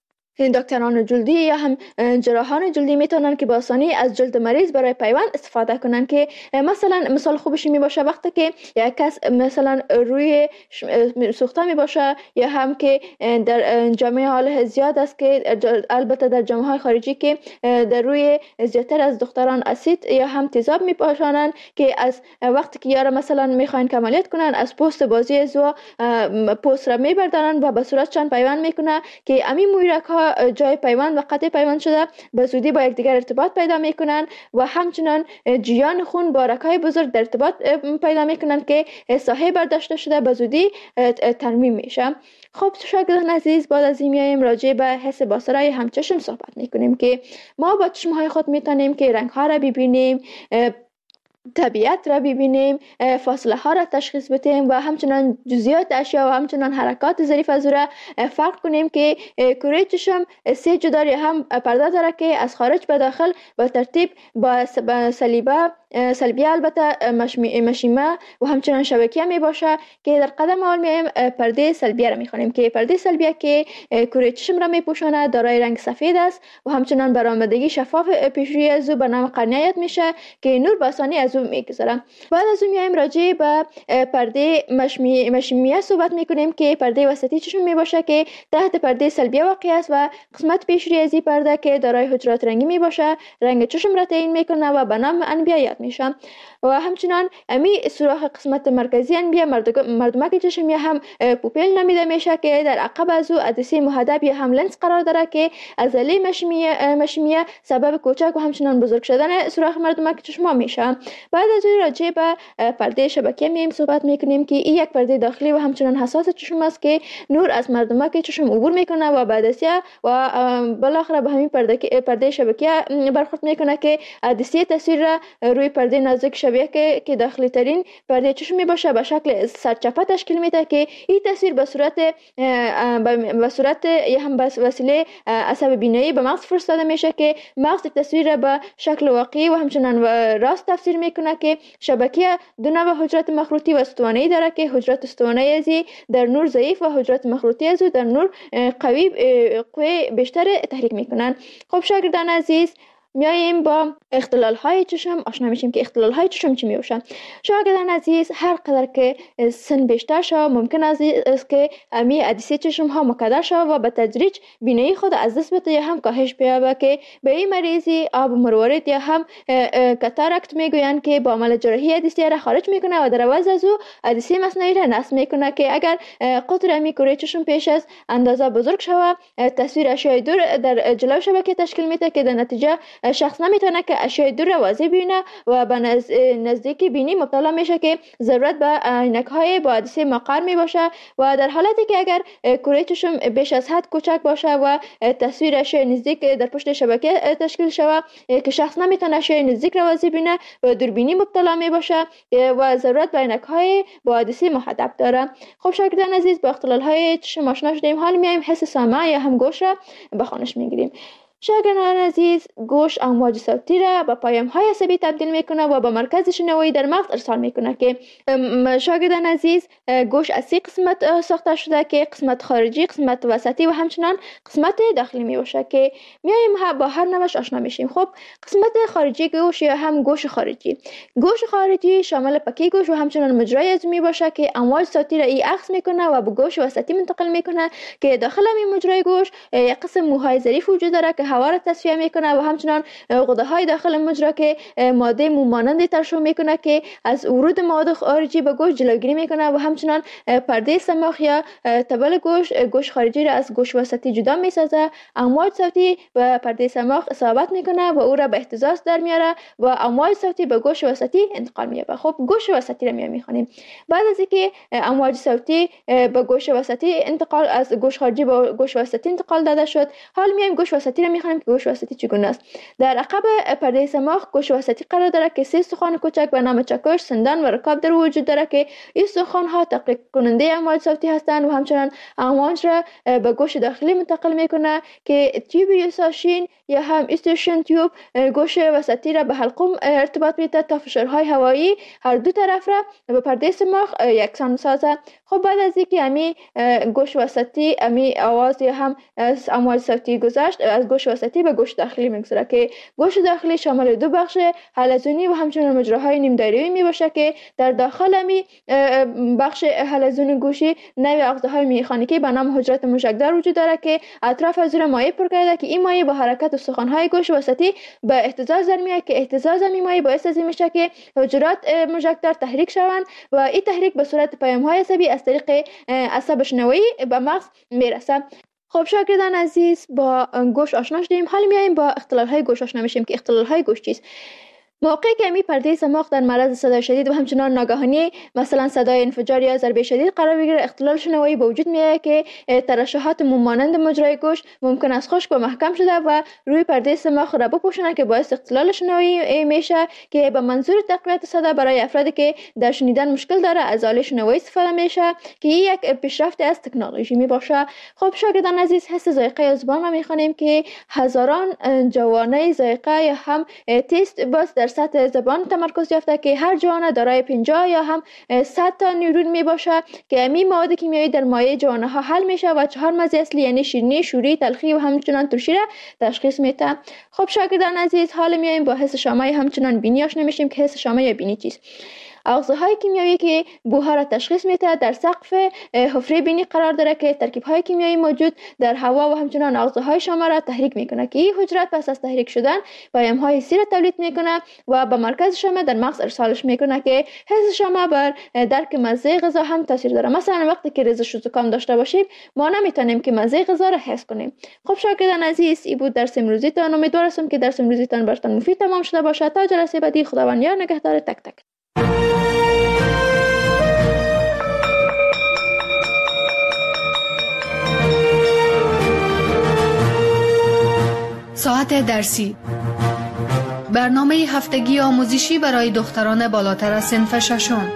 دکتران جلدی یا هم جراحان جلدی میتونن که با آسانی از جلد مریض برای پیوند استفاده کنن که مثلا مثال خوبش می باشه وقتی که یک کس مثلا روی سوخته می باشه یا هم که در جامعه حال زیاد است که البته در جامعه های خارجی که در روی زیادتر از دختران اسید یا هم تیزاب می پاشانن که از وقتی که یارا مثلا میخواین عملیات کنن از پوست بازی زو پوست را میبردارن و به صورتشان پیوند میکنه که امی مویرک ها جای پیوند و قطع پیوند شده به زودی با یکدیگر ارتباط پیدا میکنن و همچنان جریان خون با رگ‌های بزرگ در ارتباط پیدا میکنن که ساحه برداشته شده به زودی ترمیم میشه. خب شاگردان عزیز، بعد از این میایم راجع به حس بصری هم چشم صحبت میکنیم که ما با چشمهای خود میتونیم که رنگ ها را ببینیم، طبیعت را ببینیم، فاصله ها را تشخیص بدیم و همچنان جزئیات اشیا و همچنان حرکات ظریف از را فرق کنیم که کره چشم سه جداری هم پرده داره که از خارج به داخل به ترتیب با سلبیه البته مشیمه و همچنان شبکیه می باشه که در قدم اول میایم پرده سلبیه را میخوانیم که پرده سلبیه که کره چشم را میپوشاند دارای رنگ سفید است و همچنان برآمدگی شفاف پیشروی از او به نام قرنیه یاد میشه که نور به آسانی از او میگذره. بعد از اون میایم راجع به پرده مشیمیه صحبت میکنیم که پرده وسطی چشم می باشه که تحت پرده سلبیه واقع است و قسمت پیشروی از این پرده که دارای حجرات رنگی می باشه رنگ چشم را تعیین میکنه و به نام انبیه یاد میشه و همچنان امی سوراخ قسمت مرکزی انبیه مردمک چشم یا هم پوپیل نامیده میشه که در عقب از او عدسه محدب یا هم لنز قرار داره که عضله مشیمیه سبب کوچک و همچنان بزرگ شدن سوراخ مردمک چشم میشه. بعد از اون راجع به پرده شبکیه میایم صحبت میکنیم که این یک پرده داخلی و همچنان حساس چشم است که نور از مردمک چشم عبور میکنه و بعدسیه و بالاخره به همین پرده شبکیه برخورد میکنه که عدسه تصویر را روی پرده نازک شبیه که داخلی ترین پرده چشم می باشه به شکل سرچپه تشکیل میده که این تصویر به صورت یا هم به وسیله عصب بینایی به مغز فرستاده میشه که مغز تصویر را به شکل واقعی و همچنان راست تفسیر میکنه که شبکیه دو نوع حجرات مخروطی و استوانه‌ای داره که حجرات استوانه‌ای ازی در نور ضعیف و حجرات مخروطی ازو در نور قوی بیشتر تحریک میکنن. خب شاگردان عزیز، میاییم با اختلال های چشم آشنا میشیم که اختلال های چشم چی میوشن. شاگردان عزیز، هر قدر که سن بیشتر شود ممکن است که امی عدسه چشم ها مکدر شود و به تدریج بینایی خود از دست بده یا هم کاهش بیابه که به این مریضی آب مروارید یا هم کاتاراکت میگویند که با عمل جراحی عدسه را خارج میکنه و در عوض از او عدسه مصنوعی را نصب میکنه که اگر قطر امی کره چشم پیش از اندازه بزرگ شود تصویر اشیاء دور در جلو شبکه تشکیل میده که در نتیجه شخص نمیتونه که اشیاء دور را واضح ببینه و به نزدیک بینی مبتلا میشه که ضرورت به عینک‌های با عدسه مقر می باشه و در حالتی که اگر کره چشم بیش از حد کوچک باشه و تصویرش نزدیک در پشت شبکه تشکیل شود که شخص نمیتونه اشیاء نزدیک را واضح ببینه و دوربینی مبتلا می باشه و ضرورت به عینک‌های با عدسه محدب داره. خب شاگردان عزیز، با اختلال‌های چشم آشنا شدیم. حال میایم حس سمع یا هم گوش را به خوانش میگیریم. شاگردان عزیز، گوش امواج صوتی را به پیام‌های عصبی تبدیل میکنه و به مرکز شنوایی در مغز ارسال میکنه که شاگردان عزیز، گوش از 3 قسمت ساخته شده که قسمت خارجی، قسمت وسطی و همچنان قسمت داخلی میباشه که میایم با هر نوش آشنا میشیم. خب قسمت خارجی گوش یا هم گوش خارجی، گوش خارجی شامل پکه گوش و همچنان مجرای عظمی باشه که امواج صوتی را اخذ میکنه و به گوش وسطی منتقل میکنه که داخل این مجرای گوش یک قسم موهای ظریف وجود داره که هوا را تصفیه میکنه و همچنان غده های داخل مجرا که ماده مو مانند ترشح میکنه که از ورود مواد خارجی به گوش جلوگیری میکنه و همچنان پرده سماخ یا تبل گوش خارجی را از گوش وسطی جدا میسازه. امواج صوتی به پرده سماخ اصابت میکنه و او را به اهتزاز در میاره و امواج صوتی به گوش وسطی انتقال مییابه. خب گوش وسطی را میخوانیم. بعد از اینکه امواج صوتی به گوش وسطی انتقال از گوش خارجی به گوش وسطی انتقال داده شد، حال میایم گوش وسطی را میخوانیم که گوش وسطی چگونه است. در عقب پرده سماخ گوش وسطی قرار داره که 3 استخوان کوچک به نام چکش، سندان و رکاب در وجود داره که این استخوان ها تقلیق کننده امواج صوتی هستند و همچنان امواج را به گوش داخلی منتقل میکنه که تیوب یوساشین یا هم استیشن تیوب گوش وسطی را به حلقوم ارتباط میده تا فشارهای هوایی هر دو طرف را به پرده سماخ یکسان سازه. خب بعد از اینکه امی گوش وسطی امی آواز یا هم امواج صوتی گذشت، از گوش وسطی به گوش داخلی میگذره که گوش داخلی شامل 2 بخش حلزونی و همچنان مجراهای نیم دایره‌ای میباشه که در داخل امی بخش حلزونی گوشی نوع اغزاهای میخانیکی به نام حجرات موشکدار وجود داره که اطراف از مایع پر کرده که این مایع با حرکت استخوان‌های گوش وسطی به اهتزاز در میاد که اهتزاز این مایع باعث از این میشه که حجرات موشکدار تحریک شوند و این تحریک به صورت پیام‌های عصبی از طریق عصب شنوایی به مغز میرسه. خب شاگردان عزیز، با گوش آشنا شدیم. حالا میایم با اختلال‌های گوش آشنا میشیم که اختلال‌های گوش چیست. موقعی که امی پرده سماخ در معرض صدای شدید و همچنان ناگهانی مثلا صدای انفجار یا ضربه شدید قرار بگیره، اختلال شنوایی به وجود میاد که ترشحات مانند مجرای گوش ممکن است خشک و محکم شده و روی پرده سماخ را بپوشونه که باعث اختلال شنوایی میشه که به منظور تقویت صدا برای افرادی که در شنیدن مشکل داره از آله شنوایی استفاده میشه که یک پیشرفت از تکنولوژی میباشه. خب شاگردان عزیز، حس ذائقه زبان را میخوانیم که هزاران جوانه ذائقه یا هم تست باز در سطح زبان تمرکز یافته که هر جوانه دارای 50 یا هم 100 تا نیورون می باشه که امی مواد کیمیایی در مایع جوانه ها حل میشه و 4 مزه اصلی یعنی شیرینی، شوری، تلخی و همچنان ترشی را تشخیص میده. خب شاگردان عزیز، حالا میایم با حس شامه همچنان بینی آشنا میشیم که حس شامه یا بینی چیست. اغزاهای کیمیایی که بوها را تشخیص میده در سقف حفره بینی قرار داره که ترکیب‌های کیمیایی موجود در هوا و همچنان اغزاهای شامه را تحریک میکنه که این حجرات پس از تحریک شدن پیام‌های حسی را تولید میکنه و به مرکز شامه در مغز ارسالش میکنه که حس شامه بر درک مزه غذا هم تاثیر داره. مثلا وقتی که رنج و زکام داشته باشیم ما نمیتونیم که مزه غذا را حس کنیم. خب شاگردان عزیز، این بود درس امروزیتان. امیدوارم که درس امروزیتان براتون مفید تمام شده باشه. تا جلسه بعدی، خداوند یار نگهدار تک تک. ساعت درسی، برنامه هفتگی آموزشی برای دختران بالاتر از صنف ششم.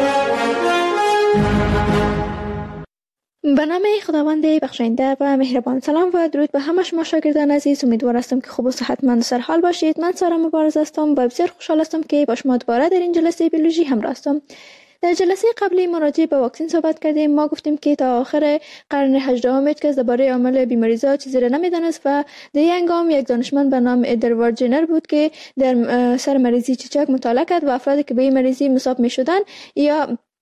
به نام خداوند بخشنده و مهربان. سلام و درود به همه شما شاگردان عزیز. امیدوار هستم که خوب و صحتمند و سرحال باشید. من سارا مبارز هستم و بسیار خوشحال هستم که با شما دوباره در این جلسه بیولوژی همراه هستم. در جلسه قبلی ما راجع به واکسن صحبت کردیم. ما گفتیم که تا آخر قرن 18 هیچ کس درباره عامل بیماری‌ها چیزی را نمی‌دانست و در این هنگام یک دانشمند به نام ادوارد جنر بود که در سر مریضی چیچک مطالعه کرد و افرادی که به این مریضی مصاب می‌شدند یا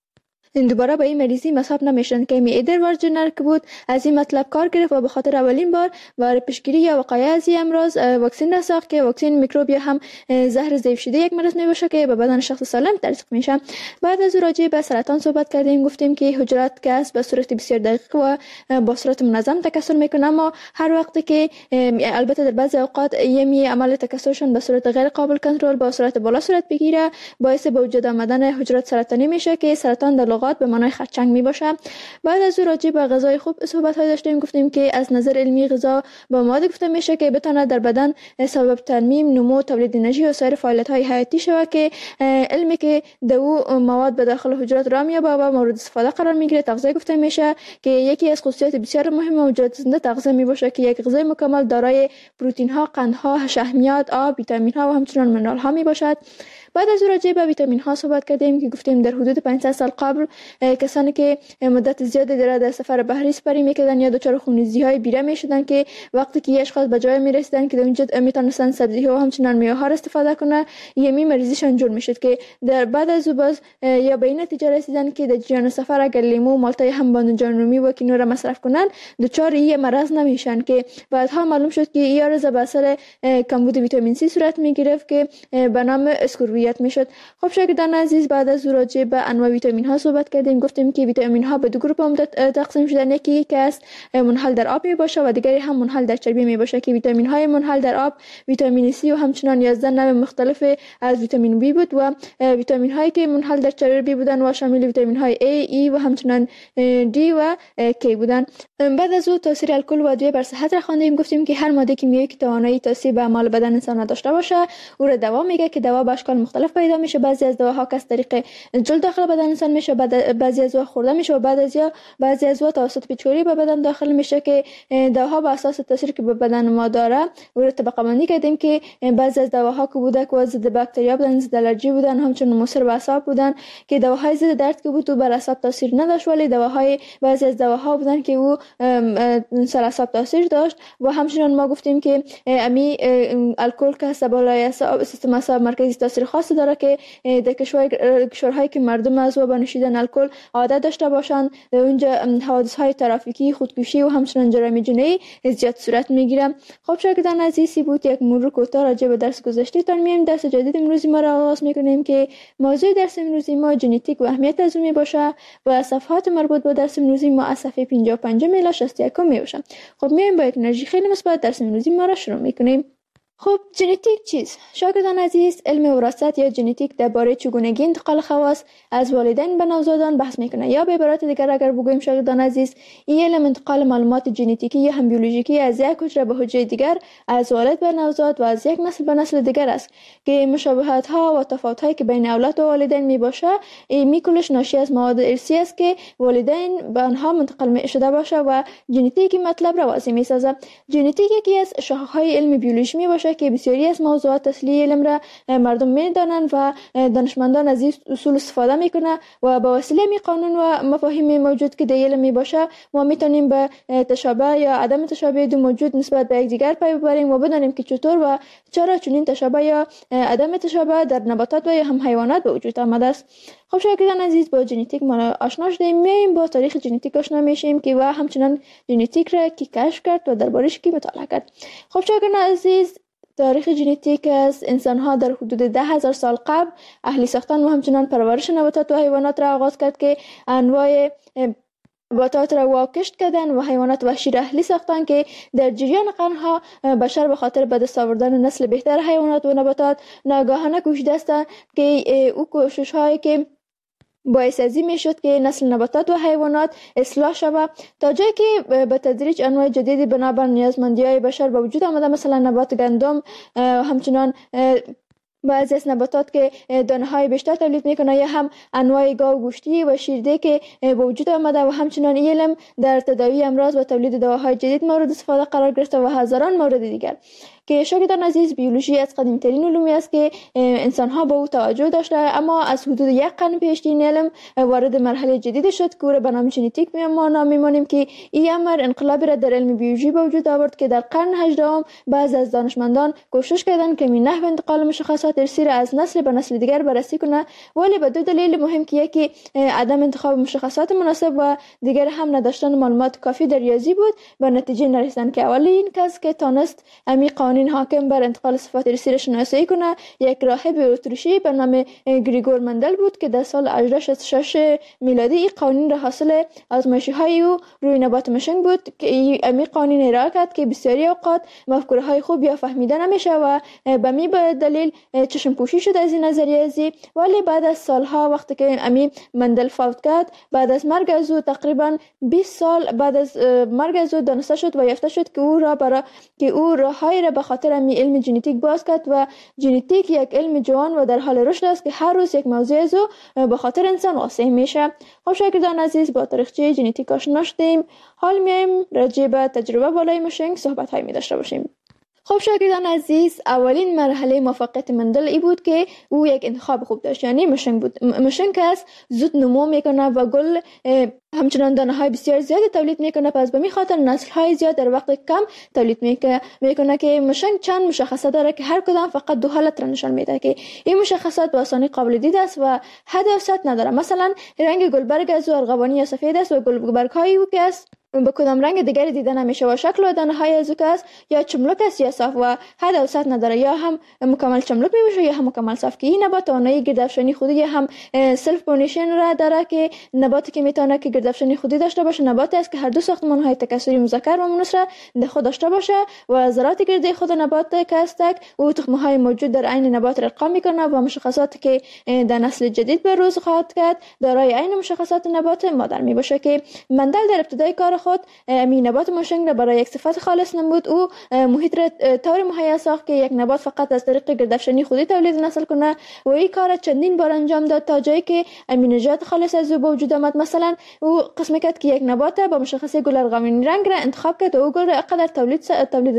دوباره به این مریضی مصاب نمیشن که می ادوارد جنر که بود از این مطلب کار گرفت و به خاطر اولین بار برای پیشگیری یا وقایع از این امراض واکسن را ساخت که واکسن میکروب یا هم زهر ضعیف شده یک مرض می باشه که به بدن شخص سالم تزریق میشه. بعد از راجع به سرطان صحبت کردیم، گفتیم که حجرات گس به صورت بسیار دقیق و با صورت منظم تکثر میکنه، اما هر وقت که البته در بعضی اوقات یمی عمل تکثرشون به صورت غیر قابل کنترل با صورت بالا صورت بگیره، باعث به وجود آمدن حجرات سرطانی میشه که سرطان در لغات به معنای خرچنگ می باشه. بعد از راجع به غذای خوب صحبت های داشتیم، گفتیم که از نظر علمی غذا با مواد گفته میشه که بتونه در بدن سبب ترمیم، نمو، تولید انرژی و سایر فعالیت های حیاتی شود که علمی که دو مواد به داخل حجرات را میابه و مورد استفاده قرار میگیره تغذیه گفته میشه که یکی از خصوصیات بسیار مهم موجودات زنده تغذیه می باشه که یک غذای مکمل دارای پروتئین ها، قندها، شحمیات، آب، ویتامین ها و همچنین منرال ها می باشد. بعد از راجع به ویتامین ها صحبت کردیم که گفتیم در حدود 500 سال قبل کسانی که مدت زیادی در سفر بحری سپری میکردن یا دچار خونریزی های بیره میشدن که وقتی که اشخاص به جای میرسیدن که در اونجا میتونستن سبزی ها و همچنین میوه ها استفاده کنه، یمی مریضیشان جور میشد که در بعد از باز یا به این نتیجه رسیدن که در جریان سفر اگر لیمو، مالتای هم بادمجان رومی و کینو را مصرف کنن دچار این مرض نمیشن که بعدها معلوم شد که این عرض به اثر کمبود ویتامین سی صورت میگرفت که به نام اسکوربیت میشد. خب شاگردان عزیز، بعد از راجع به انواع ویتامین ها صحبت کردیم، گفتیم که ویتامین ها به دو گروه تقسیم شدن، یکی که است منحل در آب می باشه و دیگری هم منحل در چربی می باشه که ویتامین های منحل در آب ویتامین سی و همچنین 11 نوع مختلف از ویتامین بی بود و ویتامین هایی که منحل در چربی بودن و شامل ویتامین های A، E و همچنین D و K بودن. بعد از او تاثیر الکل و ادویه بر صحت را خواندیم، گفتیم که هر ماده کیمیایی که توانایی تاثیر به اعمال بدن انسان نداشته باشه او را دوا میگه که دوا به اشکال مختلف پیدا میشه. بعضی از دواها از طریق جلد داخل بدن انسان میشه، بعضی از دوا خورده میشه و بعضی از دوا توسط پیچکاری به بدن داخل میشه که دواها به اساس تاثیری که به بدن ما داره او را طبقه بندی کردیم که بعضی از دواها که بوده که ضد باکتریا بودن، ضد الرژی بودن، همچنین مضر به اعصاب بودن که دواهای ضد درد که بود و بر اعصاب تاثیر نداشت، ولی بعضی از دواها بودن که او سر اعصاب تاثیر داشت. و همچنین ما گفتیم که امی الکل که بالای سیستم اعصاب مرکزی تاثیر خاص داره که در کشورهایی که مردم از و به نوشیدن الکل عادت داشته باشند اونجا حوادث های ترافیکی، خودکشی و همچنین جرایم جنایی زیاد صورت میگیره. خب شاگردان عزیزی بود یک مرور کوتاه راجع به درس گذشته تان میایم. درس جدید امروزی ما را آغاز میکنیم که موضوع درس امروزی ما ژنتیک و اهمیت از اون باشه و صفحات مربوط به درس امروزی ما از صفحه 55 الی 61 میباشه. خب میایم با یک انرژی خیلی مثبت درس امروزی ما را شروع میکنیم. خب ژنتیک چیست؟ شاگردان عزیز، علم وراثت یا ژنتیک درباره چگونگی انتقال خواص از والدین به نوزادان بحث میکنه، یا به عبارت دیگر اگر بگوییم شاگردان عزیز، این علم انتقال معلومات ژنتیکی یا هم بیولوژیکی از یک حجره به حجره دیگر، از والد به نوزاد و از یک نسل به نسل دیگر است که مشابهت ها و تفاوت هایی که بین اولاد و والدین می باشه می کلش ناشی از مواد ارثی است که والدین به آنها منتقل شده باشه و ژنتیک مطلب را واضح می سازه. ژنتیک یکی از شاخه های علم بیولوژی می باشه که بسیاری از موضوعات اصلی علم را مردم میدانند و دانشمندان از این اصول استفاده میکنه و با وسیله می قانون و مفاهیم موجود که در علم می باشه ما میتونیم به تشابه یا عدم تشابه دو موجود نسبت به یکدیگر پی ببریم و بدانیم که چطور و چرا چنین تشابه یا عدم تشابه در نباتات و یا هم حیوانات به وجود آمده است. خب شاگردان عزیز، با ژنتیک ما آشنا شدیم، میایم با تاریخ ژنتیک آشنا میشیم که و همچنان ژنتیک را کی کشف کرد و دربارش کی مطالعه کرد. خب شاگردان عزیز، تاریخ ژنتیک از انسان‌ها در حدود 10,000 سال قبل اهلی ساختن و همچنان پرورش نباتات و حیوانات را آغاز کرد که انواع نباتات را واکشت کردن و حیوانات وحشی را اهلی ساختن که در جریان قرنها بشر به خاطر به دست آوردن نسل بهتر حیوانات و نباتات ناگهانه کوشیده است که او کوشش هایی که باعث ازی می شد که نسل نباتات و حیوانات اصلاح شود تا جایی که به تدریج انواع جدیدی بنابر نیازمندی های بشر به وجود آمده، مثلا نبات گندم، همچنان بعضی از نباتات که دانه های بیشتر تولید میکنه یا هم انواع گاو گوشتی و شیرده که به وجود آمده و همچنان علم در تداوی امراض و تولید دواهای جدید مورد استفاده قرار گرفته و هزاران مورد دیگر که شاگردان عزیز بیولوژی از قدیمی‌ترین علومی است که انسان‌ها به او توجه داشته، اما از حدود 1 قرن پیش این علم وارد مرحله جدیدی شد که او را به نام ژنتیک می‌مانیم که این امر انقلابی را در علم بیولوژی به وجود آورد که در قرن 18 بعضی از دانشمندان کوشش کردند که این نحو انتقال مشخصات ارثی را از نسل به نسل دیگر بررسی کنه، ولی به دو دلیل مهم که یکی عدم انتخاب مشخصات مناسب و دیگر هم نداشتن معلومات کافی در ریاضی بود، به نتیجه نرسیدند که اولین کس که تانست امی قوانین حاکم بر انتقال صفات ارثی را شناسایی کنه یک راهب اتریشی به نام گریگور مندل بود که در سال 1866 میلادی این قوانین را حاصل آزمایش‌های او روی نبات مشنگ بود که امی قوانین ارائه کرد که بسیاری اوقات مفکوره‌های خوب یا فهمیده نمیشه و به می دلیل چشم پوشی شد از این نظریه ازی. ولی بعد از سالها وقتی که امی مندل فوت کرد، بعد از مرگ از او تقریبا 20 سال بعد از مرگ از او دانسته شد و یافته شد که او راههایی را به خاطر امی علم ژنتیک باز کرد و ژنتیک یک علم جوان و در حال رشد است که هر روز یک موضوع از او به خاطر انسان واسع میشه. خب شاگردان عزیز، با تاریخچه ژنتیک آشنا شدیم، حال میایم راجع به تجربه بالای مشنگ صحبت‌هایی می داشته باشیم. خب شاگردان عزیز، اولین مرحله موفقیت مندل ای بود که او یک انتخاب خوب داشت، یعنی مشنگ بود. مشنگ است زود نمو میکنه و گل همچنان دانه های بسیار زیادی تولید میکنه، پس به می خاطر نسل های زیاد در وقت کم تولید میکنه که مشنگ چند مشخصات داره که هر کدام فقط دو حالت را نشان میده که این مشخصات به آسانی قابل دید است و حد و سطح نداره. مثلا رنگ گلبرگ از ارغوانی یا سفید است و گلبرگ های او که است به کدام رنگ دیگری دیده نمیشه و شکل و دانه های از او که است یا چملک است یا صاف و حد و سطح نداره، یا هم مکمل چملک میشه یا هم مکمل صاف که این نبات توانایی گردافشانی خودی یا هم سلف پولینیشن را داره که نباتی که میتونه که گردافشانی خودی داشته باشه نباتی است که هر دو ساختمان های تکثری مذکر و مؤنث را در خود داشته باشه و ذرات گردی خود نبات که است او تخم های موجود در عین نبات را القا میکنه و مشخصاتی که در نسل جدید به روز خواهد کرد دارای عین مشخصات نبات مادر میباشه. که مندل در ابتدای کار خود می نبات مشنگ را برای یک صفت خالص نمود. او محیط را طور مهیا ساخت که یک نبات فقط از طریق گردافشانی خودی تولید نسل کنه و این کار چندین بار انجام داد تا جایی که امینجات خالص از او به وجود آمد. مثلا او قسم کرد که یک نبات با مشخصه گل ارغوانی رنگ را انتخاب کرد و او گل را اقدر تولید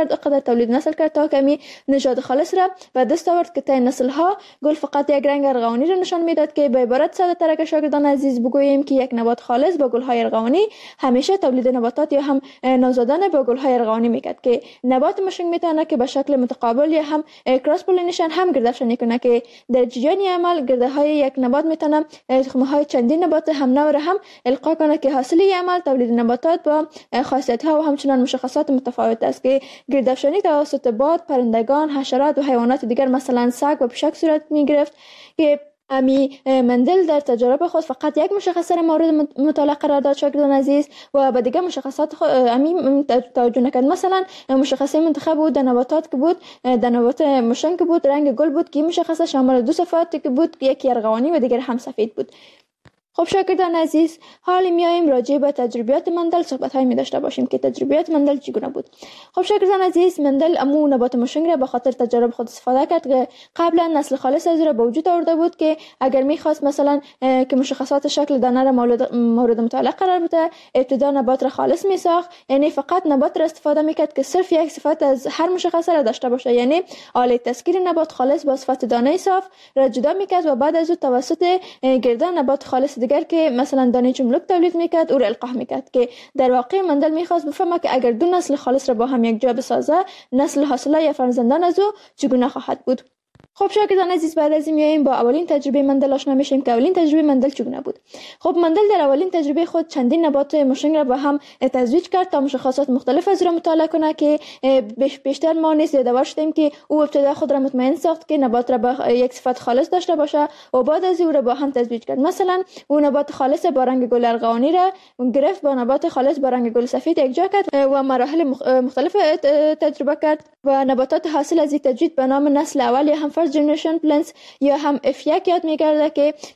نسل کرد تا کمی نژاد خالص را به دست آورد که تا نسل ها گل فقط یک رنگ ارغوانی را نشان میداد. که به عبارت ساده تر که شاگردان عزیز بگوییم که یک نبات خالص با گل های ارغوانی همیشه تولید نباتات یا هم نوزادان با گل های ارغوانی میکرد. که نبات مشنگ میتونه که به شکل متقابل یا هم کراس پولینیشن هم گردافشانی کنه که در جریان عمل گرده های یک نبات میتونه تخم های چندین نبات هم نوع هم القا کنه که حاصل عمل تولید نباتات با خاصیت ها و همچنان مشخصات متفاوت است. که گردافشانی توسط باد، پرندگان، حشرات و حیوانات دیگر مثلا سگ و پشک صورت میگرفت. که امی مندل در تجربه خود فقط یک مشخصه را مورد مطالعه قرار داد شاگردان عزیز و به دیگر مشخصات امی توجه نکرد. مثلا مشخصه منتخب بود در نباتات که بود در نبات مشنگ که بود رنگ گل بود که مشخصه شامل دو صفات که بود، یکی ارغوانی و دیگر هم سفید بود. خب شاگردان عزیز، حالا میایم راجع به تجربیات مندل صحبت‌هایی می داشته باشیم که تجربیات مندل چگونه بود. خب شاگردان عزیز، مندل امو نبات مشنگ را به خاطر تجارب خود استفاده کرد که قبلا نسل خالص از را به وجود آورده بود. که اگر می‌خواست مثلا که مشخصات شکل دانه را مورد مطالعه قرار بده، ابتدا نبات را خالص می‌ساخت، یعنی فقط نبات را استفاده می‌کرد که صرف یک صفت از هر مشخصه را داشته باشه، یعنی آله تسکیر نبات خالص با صفت دانه صاف را جدا می‌کرد و بعد از او توسط گردن نبات خالص دیگر که مثلا دانه چملک تولید میکرد او را القاح میکرد. که در واقع مندل میخواست بفهمه که اگر دو نسل خالص را با هم یک جا بسازه، نسل حاصله یا فرزندان از او چگونه خواهد بود. خب شاگردان عزیز، بعد از این میایم با اولین تجربه مندل آشنا میشیم که اولین تجربه مندل چگونه بود. خب مندل در اولین تجربه خود چندین نبات مشنگ را با هم تزویج کرد تا مشخصات مختلف از را مطالعه کنه. که بیشتر ما نیز یادآور شدیم که او ابتدا خود را مطمئن ساخت که نبات را با یک صفت خالص داشته باشه و بعد از او را با هم تزویج کرد. مثلا او نبات خالص با رنگ گل ارغوانی را گرفت با نبات خالص با رنگ گل سفید یکجا کرد و مراحل مختلف تجربه کرد و نباتات حاصل از این تجوید به نام نسل اول یا هم فرست جنریشن پلنتس یا هم F1 یاد می‌گرده که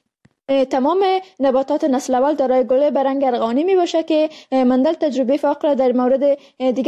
تمام نباتات نسل اول دارای گل به رنگ ارغوانی می باشه که مندل تجربه فاقره در مورد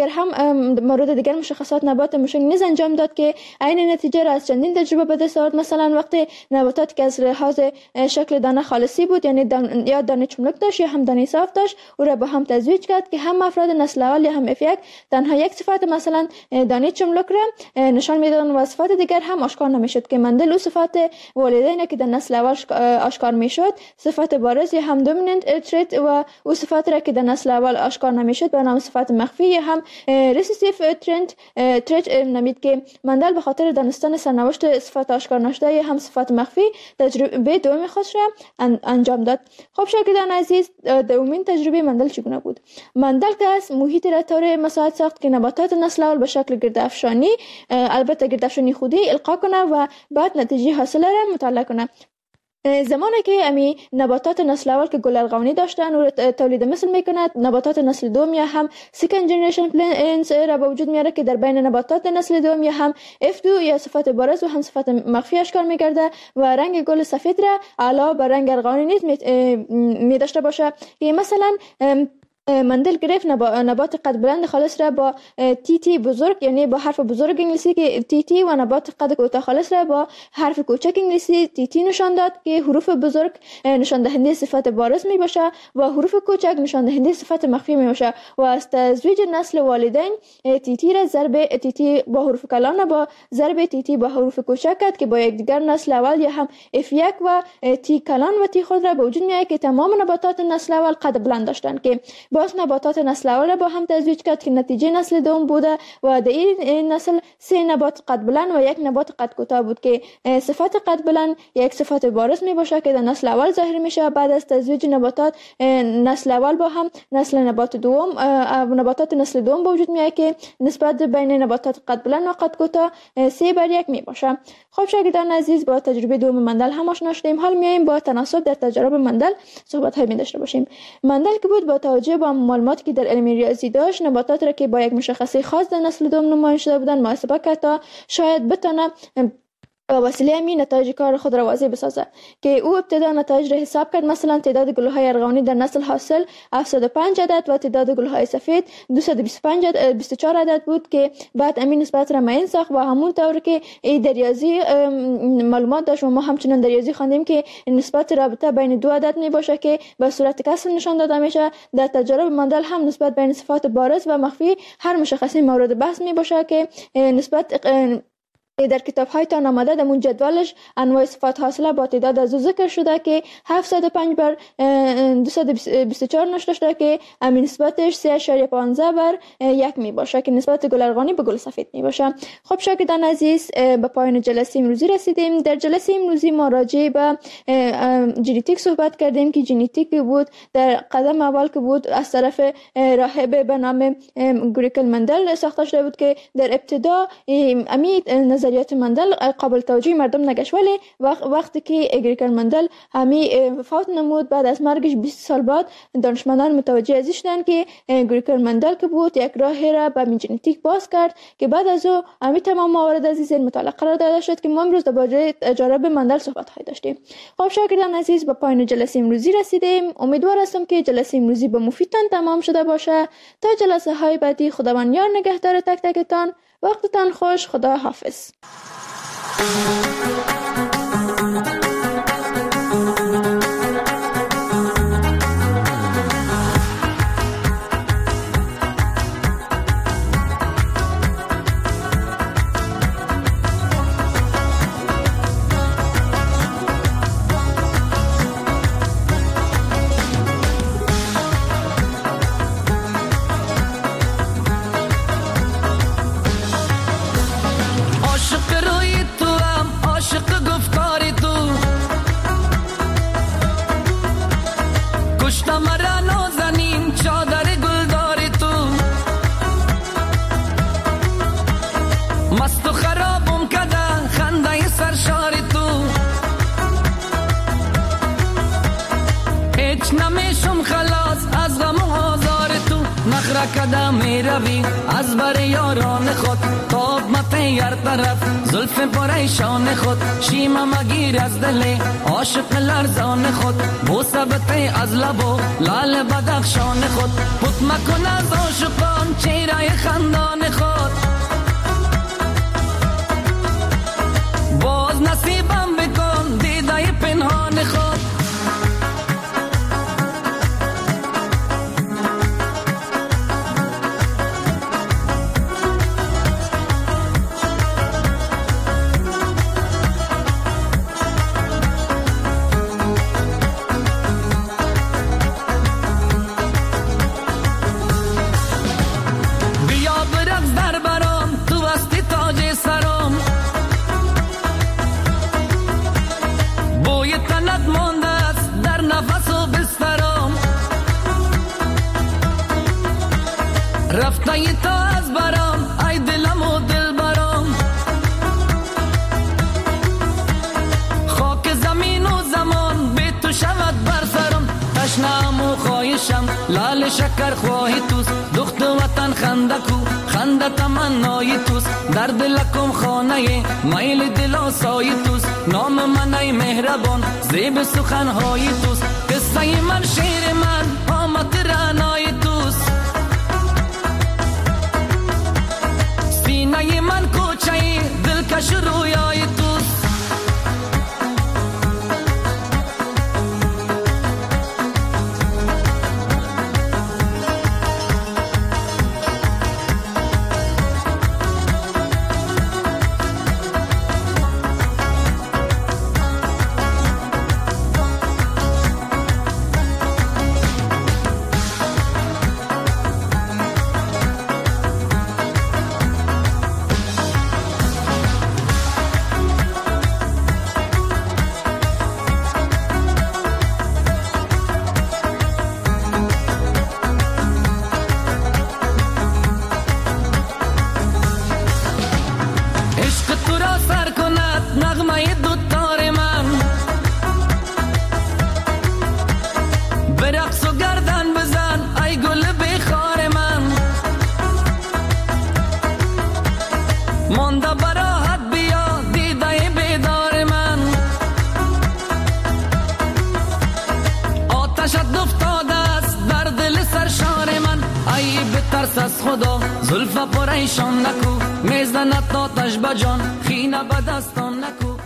دیگر مشخصات نبات مشنگ نیز انجام داد که عین نتیجه را از چندین تجربه به دست آورد. مثلا وقتی نباتاتی که از لحاظ شکل دانه خالصی بود، یعنی یا دانه چملک داشت یا هم دانه صاف داشت، او را با هم تزویج کرد که هم افراد نسل اول یا هم F1 تنها یک صفت مثلا دانه چملک را نشان میدادند و صفات دیگر هم آشکار نمیشد که مندل او صفات والدین که در نسل اول آشکار میشد صفت بارز یا هم دومیننت تریت و او صفات را که در نسل اول آشکار نمیشد به نام صفت مخفی یا هم ریسیسیف تریت نامید که مندل به خاطر دانستن سرنوشت صفات آشکار نشده یا هم صفات مخفی تجربه دوم خودش را انجام داد. خب شاگردان عزیز، دومین تجربه مندل چگونه بود؟ مندل که از محیط را طور مساعد ساخت که نباتات نسل اول به شکل گردافشانی، البته گردافشانی خودی القا کنه و بعد نتیجه حاصل را مطالعه کنه. زمانی که امی نباتات نسل اول که گل ارغوانی داشتن و تولید مثل میکند، نباتات نسل دوم یا هم سیکند جنریشن پلنتس را به وجود میاره که در بین نباتات نسل دوم یا هم F2 یا صفات بارز و هم صفات مخفی اشکال میگرده و رنگ گل سفید را علاوه بر رنگ ارغوانی نیز می داشته باشه. که مثلا مندل گرفت نبات قد بلند خالص را با تی بزرگ، یعنی با حرف بزرگ انگلیسی که تی و نبات قد کوتاه خالص را با حرف کوچک انگلیسی تی نشان داد که حروف بزرگ نشان دهنده صفت بارز می باشه و حروف کوچک نشان دهنده صفت مخفی می باشه و از تزویج نسل والدین تی را ضرب تی با حروف کلان با ضرب تی با حروف کوچک کرد که با یکدیگر نسل اول یا هم F1 و تی کلان و تی خود را به وجود میاره که تمام نباتات نسل اول قد بلند داشتند که باز نباتات نسل اول با هم تزویج کرد که نتیجه نسل دوم بوده و در این نسل 3 نبات قد بلند و 1 نبات قد کوتاه بود که صفت قد بلند یک صفت بارز می باشه که در نسل اول ظاهر میشه. بعد از تزویج نباتات نسل اول با هم نباتات نسل دوم به وجود میاد که نسبت بین نباتات قد بلند و قد کوتاه 3:1 می باشه. خب شاگردان عزیز، با تجربه دوم مندل هم آشنا شدیم. حال میایم با تناسب در تجارب مندل صحبت های داشته باشیم. مندل که بود با توجه به معلوماتی که در علم ریاضی داشت، نباتات را که با یک مشخصه خاص در نسل دوم نمایان شده بودند محاسبه کرد تا شاید بتونه با وسیله همین نتایج کار خود را واضح بسازه. که او ابتدا نتایج را حساب کرد. مثلا تعداد گل‌های ارغوانی در نسل حاصل 705 عدد و تعداد گل‌های سفید 224 عدد بود که بعد همین نسبت را معین ساخت و همون طور که در ریاضی معلومات داشت و ما همچنان در ریاضی خواندیم که نسبت رابطه بین دو عدد می باشه که به صورت کسر نشان داده میشه. در تجارب مندل هم نسبت بین صفات بارز و مخفی هر مشخصی مورد بحث می باشه که نسبت در کتاب های تان آمده در اون جدولش انواع صفات حاصله با تعداد از ذکر شده که 705 بر 224 نشده شده که همین نسبتش 3.15 بر 1 می باشه که نسبت گل ارغوانی به گل سفید می باشه. خب شاگردان عزیز، به پایان جلسه امروزی رسیدیم. در جلسه امروزی ما راجع به ژنتیک صحبت کردیم که ژنتیک بود در قدم اول که بود از طرف راهب به نام گریکل مندل ساخته شده بود که در ابتدا امی نظریات مندل قابل توجه مردم نگشت، ولی وقتی که گریکل مندل همی وفات نمود بعد از مرگش 20 سال بعد دانشمندان متوجه ازش شدند که گریکل مندل که بود یک راه را به ژنتیک باز کرد که بعد از او همی تمام موارد عزیز مطالعه قرار داده شد که ما امروز درباره تجارب مندل صحبت های داشتیم. خب شاگردان عزیز، به پایان جلسه امروزی رسیدیم. امیدوار هستم که جلسه امروزی به مفیدتان تمام شده باشه. تا جلسه های بعدی خداوند یار نگهدار تک تکتان. وقتتان خوش. خدا حافظ. شده می روی از بر یاران خود، تاب متیر طرف زلف پریشان خود، شیمه مگیر از دل عاشق لرزان خود، بوسه بده از لب و لال بدخشان خود، پت مکن از عاشقان چهره خندان خود، باز نصیبم بکن دیده پنهان خود. رفته ای تا از برام ای دلم و دل برام، خاک زمین و زمان به تو شود بر سرم، تشنم و خواهشم لال شکر خواهی توست، دخت وطن خندکو خنده تمنای توست، در دلکم خانه میل دل آسای توست، نام من ای مهربان زیب سخنهای توست، قصه من شعر من آمد رعنای توست، سینه من کوچه دلکش رویای توست. سر کند نغمه دوتار من، برقص و گردن بزن ای گل بخار من، مانده براحت بیا دیده بیدار من، آتشت افتاده است در دل سرشار من، ای بترس از خدا زلف پریشان نکو، میزند آتش بجان خینه به دستان نکو.